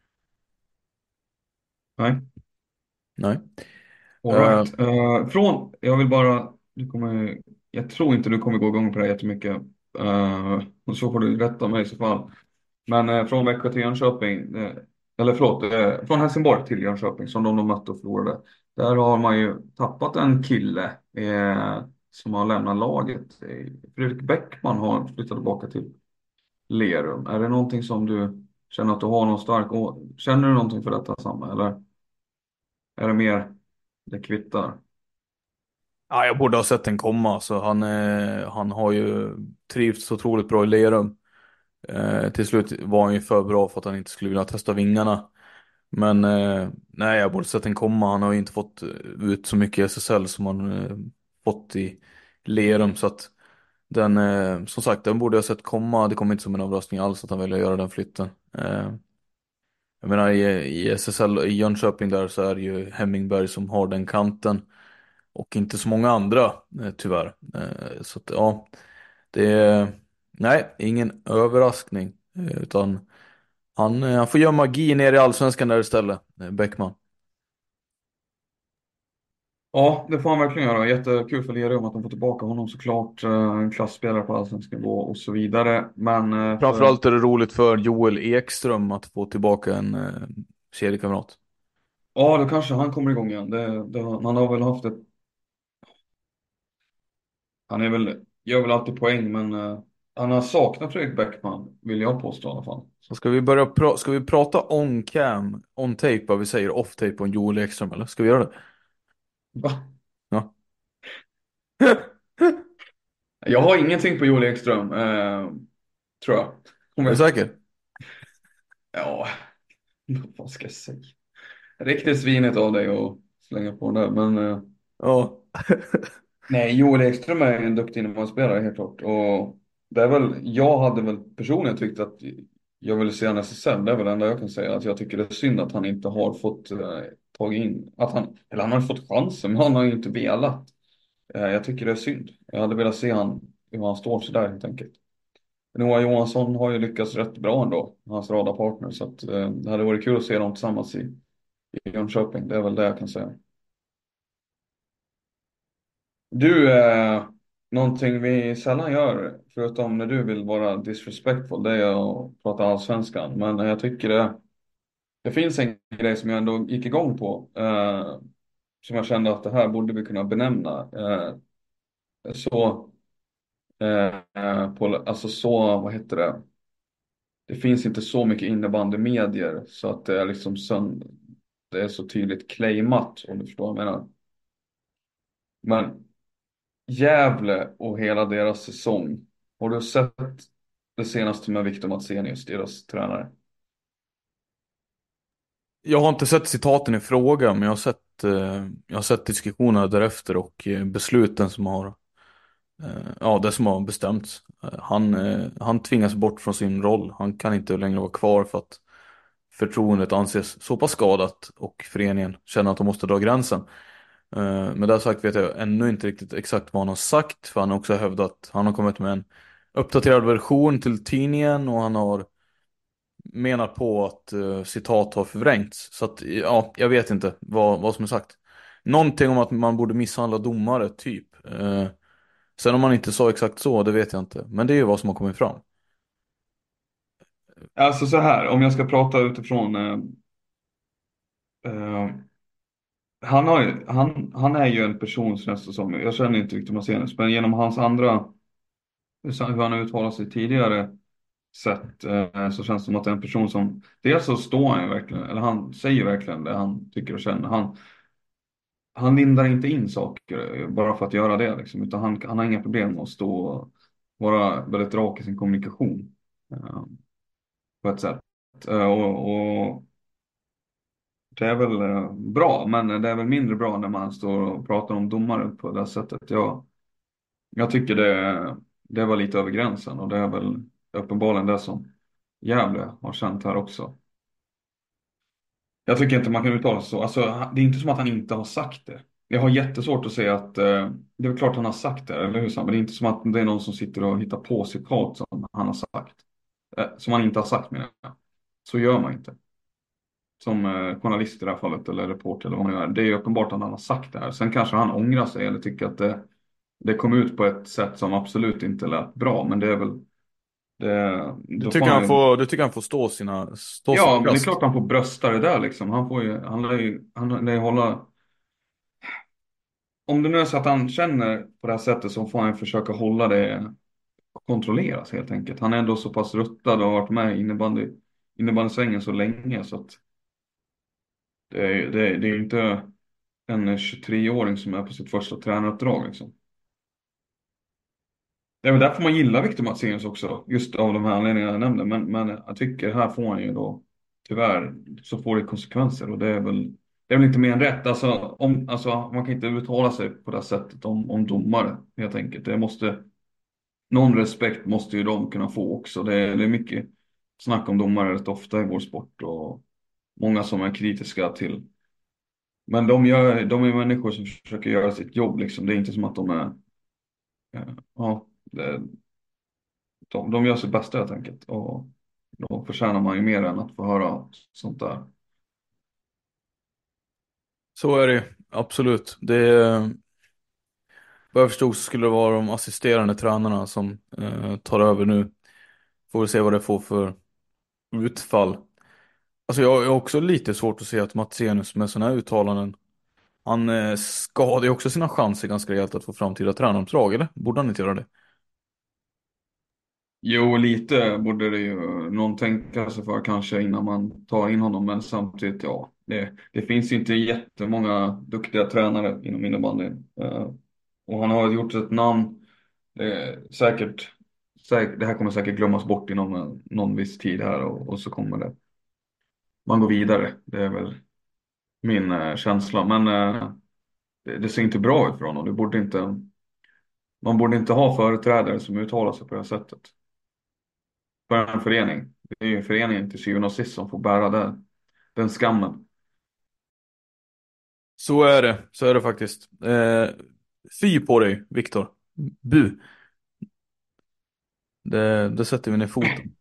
Nej. Nej. All Eh, right. Jag vill bara, jag tror inte du kommer gå igång på det här jättemycket. Och så får du rätta mig i så fall. Men från Växjö till Jönköping, eller förlåt, från Helsingborg till Jönköping som de mötte och förlorade. Där har man ju tappat en kille som har lämnat laget. Fredrik Bäckman har flyttat tillbaka till Lerum. Är det någonting som du känner att du har någon känner du någonting för detta samma eller är det mer det kvittar? ja, jag borde ha sett den komma, så han har ju trivts otroligt bra i Lerum. Till slut var han ju för bra för att han inte skulle vilja testa vingarna. Men nej, jag borde sett den komma. Han har ju inte fått ut så mycket i SSL som han fått i Lerum. Så att den, som sagt, den borde jag sett komma. Det kom inte som en överraskning alls att han väljer att göra den flytten. Jag menar i SSL i Jönköping där så är det ju Hemmingberg som har den kanten. Och inte så många andra tyvärr. Så att ja, det är, nej, ingen överraskning. Utan han får göra magi ner i allsvenskan där istället, Bäckman. Ja, det får han verkligen göra. Jättekul för Lerum att de får tillbaka honom såklart. En klassspelare på allsvensk nivå och så vidare. Men för... Framförallt är det roligt för Joel Ekström att få tillbaka en seriekamrat. Ja, då kanske han kommer igång igen. Han har väl haft ett... Han är väl, gör väl alltid poäng, men han har saknat Fredrik Bäckman, vill jag påstå i alla fall. Så ska vi prata on cam, on tape, vad vi säger, off tape om Joel Ekström, eller? Ska vi göra det? Va? Ja. Jag har ingenting på Joel Ekström, tror jag. Är du säker? Ja, vad ska jag säga? Riktigt svinigt av dig att slänga på det, men Ja. nej, Joel Ekström är en duktig innebandyspelare helt klart. Och det är väl, jag hade väl personligen tyckt att jag ville se han i SSL. Det är väl det enda jag kan säga. Att jag tycker det är synd att han inte har fått tagit in, eller han har fått chansen, men han har ju inte velat. Jag tycker det är synd. Jag hade velat se hur han står sig där helt enkelt. Noah Johansson har ju lyckats rätt bra ändå, hans radarpartner. Så att, det hade varit kul att se dem tillsammans i Jönköping. Det är väl det jag kan säga. Du, någonting vi sällan gör, förutom när du vill vara disrespectful, det är att prata allsvenskan. Men jag tycker det finns en grej som jag ändå gick igång på, som jag kände att det här borde vi kunna benämna. Så, alltså så, vad heter det? Det finns inte så mycket innebandymedier så att det är liksom det är så tydligt claimat, om du förstår vad jag menar. Men Gävle och hela deras säsong. Har du sett det senaste med Victor Matsenius, deras tränare? Jag har inte sett citaten i fråga, men jag har sett diskussionerna därefter och besluten som har ja, det som har bestämts. Han tvingas bort från sin roll. Han kan inte längre vara kvar för att förtroendet anses så pass skadat och föreningen känner att de måste dra gränsen. Med det sagt vet jag ännu inte riktigt exakt vad han har sagt, för han har också hävdat, han har kommit med en uppdaterad version till tidningen och han har menat på att citat har förvrängts. Så att ja, jag vet inte vad som är sagt. Någonting om att man borde misshandla domare typ. Sen om man inte sa exakt så, det vet jag inte. Men det är ju vad som har kommit fram. Alltså så här, om jag ska prata utifrån eh, han är ju en person som jag känner inte Victor Masenius, men genom hans andra, hur han har uttalat sig tidigare sett, så känns det som att det är en person som, dels så står han ju verkligen, eller han säger verkligen det han tycker och känner. Han lindar inte in saker bara för att göra det liksom, utan han har inga problem med att stå och vara väldigt rak i sin kommunikation, på ett sätt. Och det är väl bra, men det är väl mindre bra när man står och pratar om domare på det sättet. Jag tycker det var lite över gränsen, och det är väl uppenbarligen det som Gävle har känt här också. Jag tycker inte man kan uttala sig så. Alltså, det är inte som att han inte har sagt det. Jag har jättesvårt att säga att det är väl klart han har sagt det, eller hur Sam? Men det är inte som att det är någon som sitter och hittar på citat som han har sagt. Som han inte har sagt, menar jag. Så gör man inte. Som journalist i det här fallet, eller reporter eller vad man gör. Det är uppenbart att han har sagt det här. Sen kanske han ångrar sig eller tycker att det kom ut på ett sätt som absolut inte lät bra. Men det är väl... Du tycker han får stå sina Ja, men det är bröst. klart han får brösta det där liksom. Han lär ju hålla... Om det nu är så att han känner på det här sättet, så får han försöka hålla det kontrolleras helt enkelt. Han är ändå så pass ruttad och har varit med i innebandysvängen så länge, så att det är inte en 23-åring som är på sitt första tränaruppdrag liksom. Det är väl därför man gillar Victor Matsenius också, just av de här anledningarna jag nämnde. Men jag tycker här får han ju då tyvärr så får det konsekvenser och det är väl inte mer än rätt. Alltså, man kan inte uttala sig på det sättet om domare helt enkelt. Någon respekt måste ju de kunna få också. Det är mycket snack om domare rätt ofta i vår sport och många som är kritiska till. Men de är människor som försöker göra sitt jobb liksom. Det är inte som att de är, ja, de gör sitt bästa helt enkelt. Och då förtjänar man ju mer än att få höra sånt där. Så är det absolut. Vad jag förstod så skulle det vara de assisterande tränarna som tar över nu. Får vi se vad det får för utfall. Alltså jag är också lite svårt att se att Matzenius med sådana här uttalanden, han skadar ju också sina chanser ganska rejält att få framtida tränaruppdrag, eller? Borde han inte göra det? Jo, lite borde det ju någon tänka sig för kanske innan man tar in honom. Men samtidigt, ja, det finns ju inte jättemånga duktiga tränare inom innebandyn. Och han har gjort ett namn. Det är det här kommer säkert glömmas bort inom någon viss tid här och så kommer man gå vidare. Det är väl min känsla. Men det ser inte bra ut för honom. Man borde inte ha företrädare som uttalar sig på det här sättet. För en förening. Det är ju en förening till syvende och sist som får bära den skammen. Så är det faktiskt. Fy på dig, Viktor. Bu. Det sätter vi ner foten.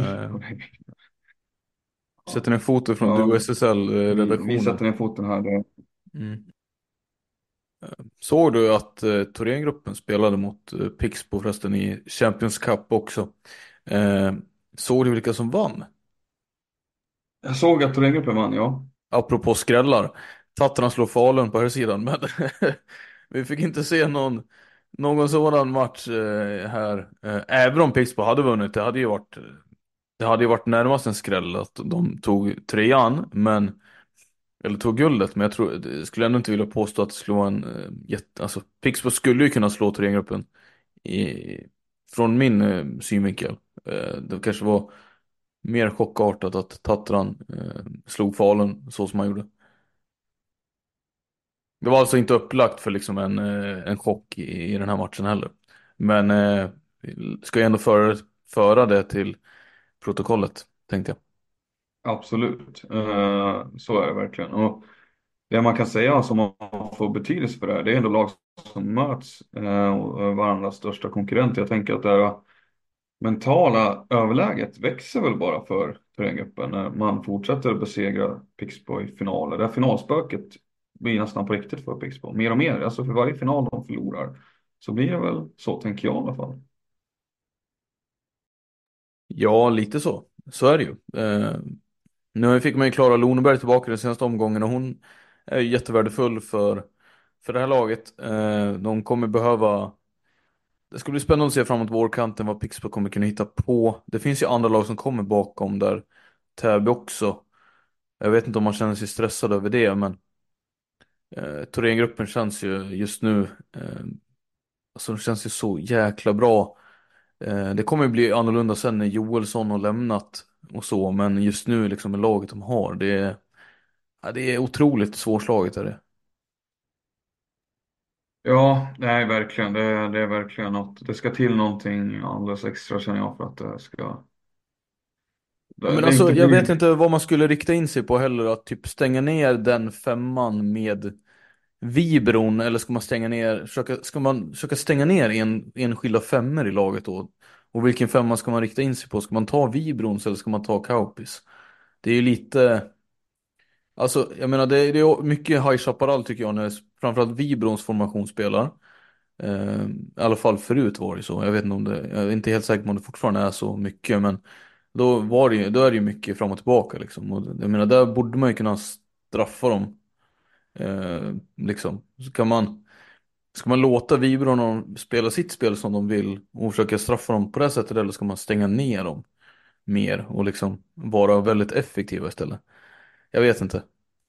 Sätter ner foten från du och Ja, vi SSL-redaktionen. sätter ner foten här. Mm. Såg du att Thorengruppen spelade mot Pixbo förresten i Champions Cup också? Såg du vilka som vann? Jag såg att Thorengruppen vann, ja. Apropå skrällar. Tattarna slår Falun på här sidan, men vi fick inte se någon sådan match här. Även om Pixbo hade vunnit, det hade ju varit närmast en skräll att de tog trean, eller tog guldet, men jag skulle ändå inte vilja påstå att det skulle vara en alltså Pixbo skulle ju kunna slå Thorengruppen från min synvinkel. Det kanske var mer chockartat att Tatran slog Falun så som han gjorde. Det var alltså inte upplagt för liksom en chock i den här matchen heller. Men ska jag ändå föra det till protokollet, tänkte jag. Absolut. Så är det verkligen. Och det man kan säga som har får betydelse för det här, det är ändå lag som möts och är varandras största konkurrent. Jag tänker att det här mentala överläget växer väl bara för Thorengruppen när man fortsätter att besegra Pixbo i finaler. Det här finalspöket blir nästan på riktigt för Pixbo. Mer och mer, alltså för varje final de förlorar så blir det väl så, tänker jag i alla fall. Ja, lite så. Så är det ju. Nu fick man ju Klara Loneberg tillbaka den senaste omgången och hon är ju jättevärdefull för det här laget. De kommer behöva. Det ska bli spännande att se framåt vårkanten vad Pixbo kommer kunna hitta på. Det finns ju andra lag som kommer bakom där. Täby också. Jag vet inte om man känner sig stressad över det, men Thorengruppen känns ju just nu alltså det känns ju så jäkla bra. Det kommer ju bli annorlunda sen när Joelsson har lämnat och så, men just nu liksom med laget de har, det är otroligt svårslaget är det. Ja, nej verkligen. Det är verkligen något. Det ska till någonting alldeles extra känner jag för att det ska. Ja, men Det alltså, inte jag vet blir. inte vad man skulle rikta in sig på heller, att typ stänga ner den femman med Vibron, eller ska man försöka stänga ner enskilda femmor i laget då? Och vilken femma ska man rikta in sig på? Ska man ta Vibrons eller ska man ta Kaupis? Det är ju lite, alltså jag menar det är mycket High Chaparral tycker jag, när framförallt Vibrons formation spelar. I alla fall förut var det så. Jag vet inte jag är inte helt säker på om det fortfarande är så mycket, men då är det ju mycket fram och tillbaka liksom. Och jag menar, där borde man ju kunna straffa dem. Liksom. Ska man låta Vibron spela sitt spel som de vill och försöka straffa dem på det sättet, eller ska man stänga ner dem mer och liksom vara väldigt effektiva istället? Jag vet inte.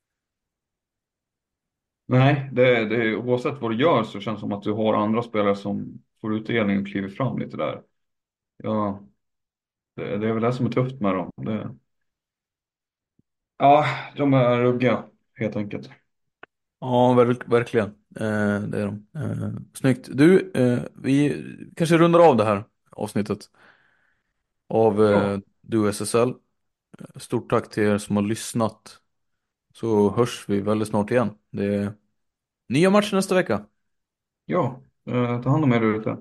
Nej, oavsett vad du gör så känns det som att du har andra spelare som får utdelning och kliver fram lite där. Ja, det är väl det som är tufft med dem. Ja, de är ruggiga helt enkelt. Ja, verkligen. Det är de. Snyggt. Du, vi kanske rundar av det här avsnittet av Ja, Du SSL. Stort tack till er som har lyssnat. Så hörs vi väldigt snart igen. Det är nya matcher nästa vecka. ja, ta hand om er där ute.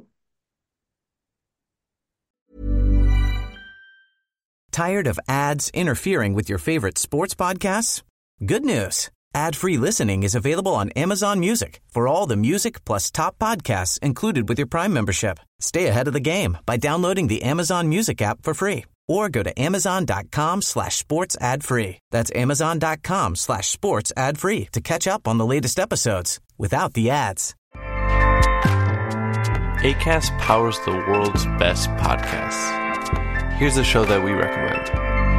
Tired of ads interfering with your favorite sports podcasts? Good news. Ad-free listening is available on Amazon Music for all the music plus top podcasts included with your Prime membership. Stay ahead of the game by downloading the Amazon Music app for free or go to amazon.com/sports ad free. That's amazon.com/sports ad free to catch up on the latest episodes without the ads. Acast powers the world's best podcasts. Here's a show that we recommend.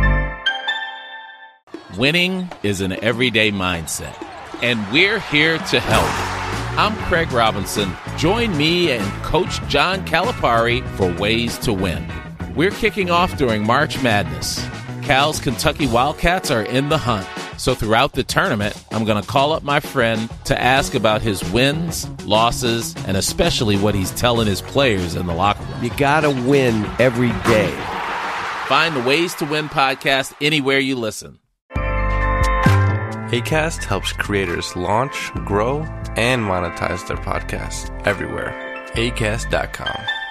Winning is an everyday mindset, and we're here to help. I'm Craig Robinson. Join me and Coach John Calipari for Ways to Win. We're kicking off during March Madness. Cal's Kentucky Wildcats are in the hunt. So throughout the tournament, I'm going to call up my friend to ask about his wins, losses, and especially what he's telling his players in the locker room. You gotta win every day. Find the Ways to Win podcast anywhere you listen. Acast helps creators launch, grow, and monetize their podcasts everywhere. Acast.com.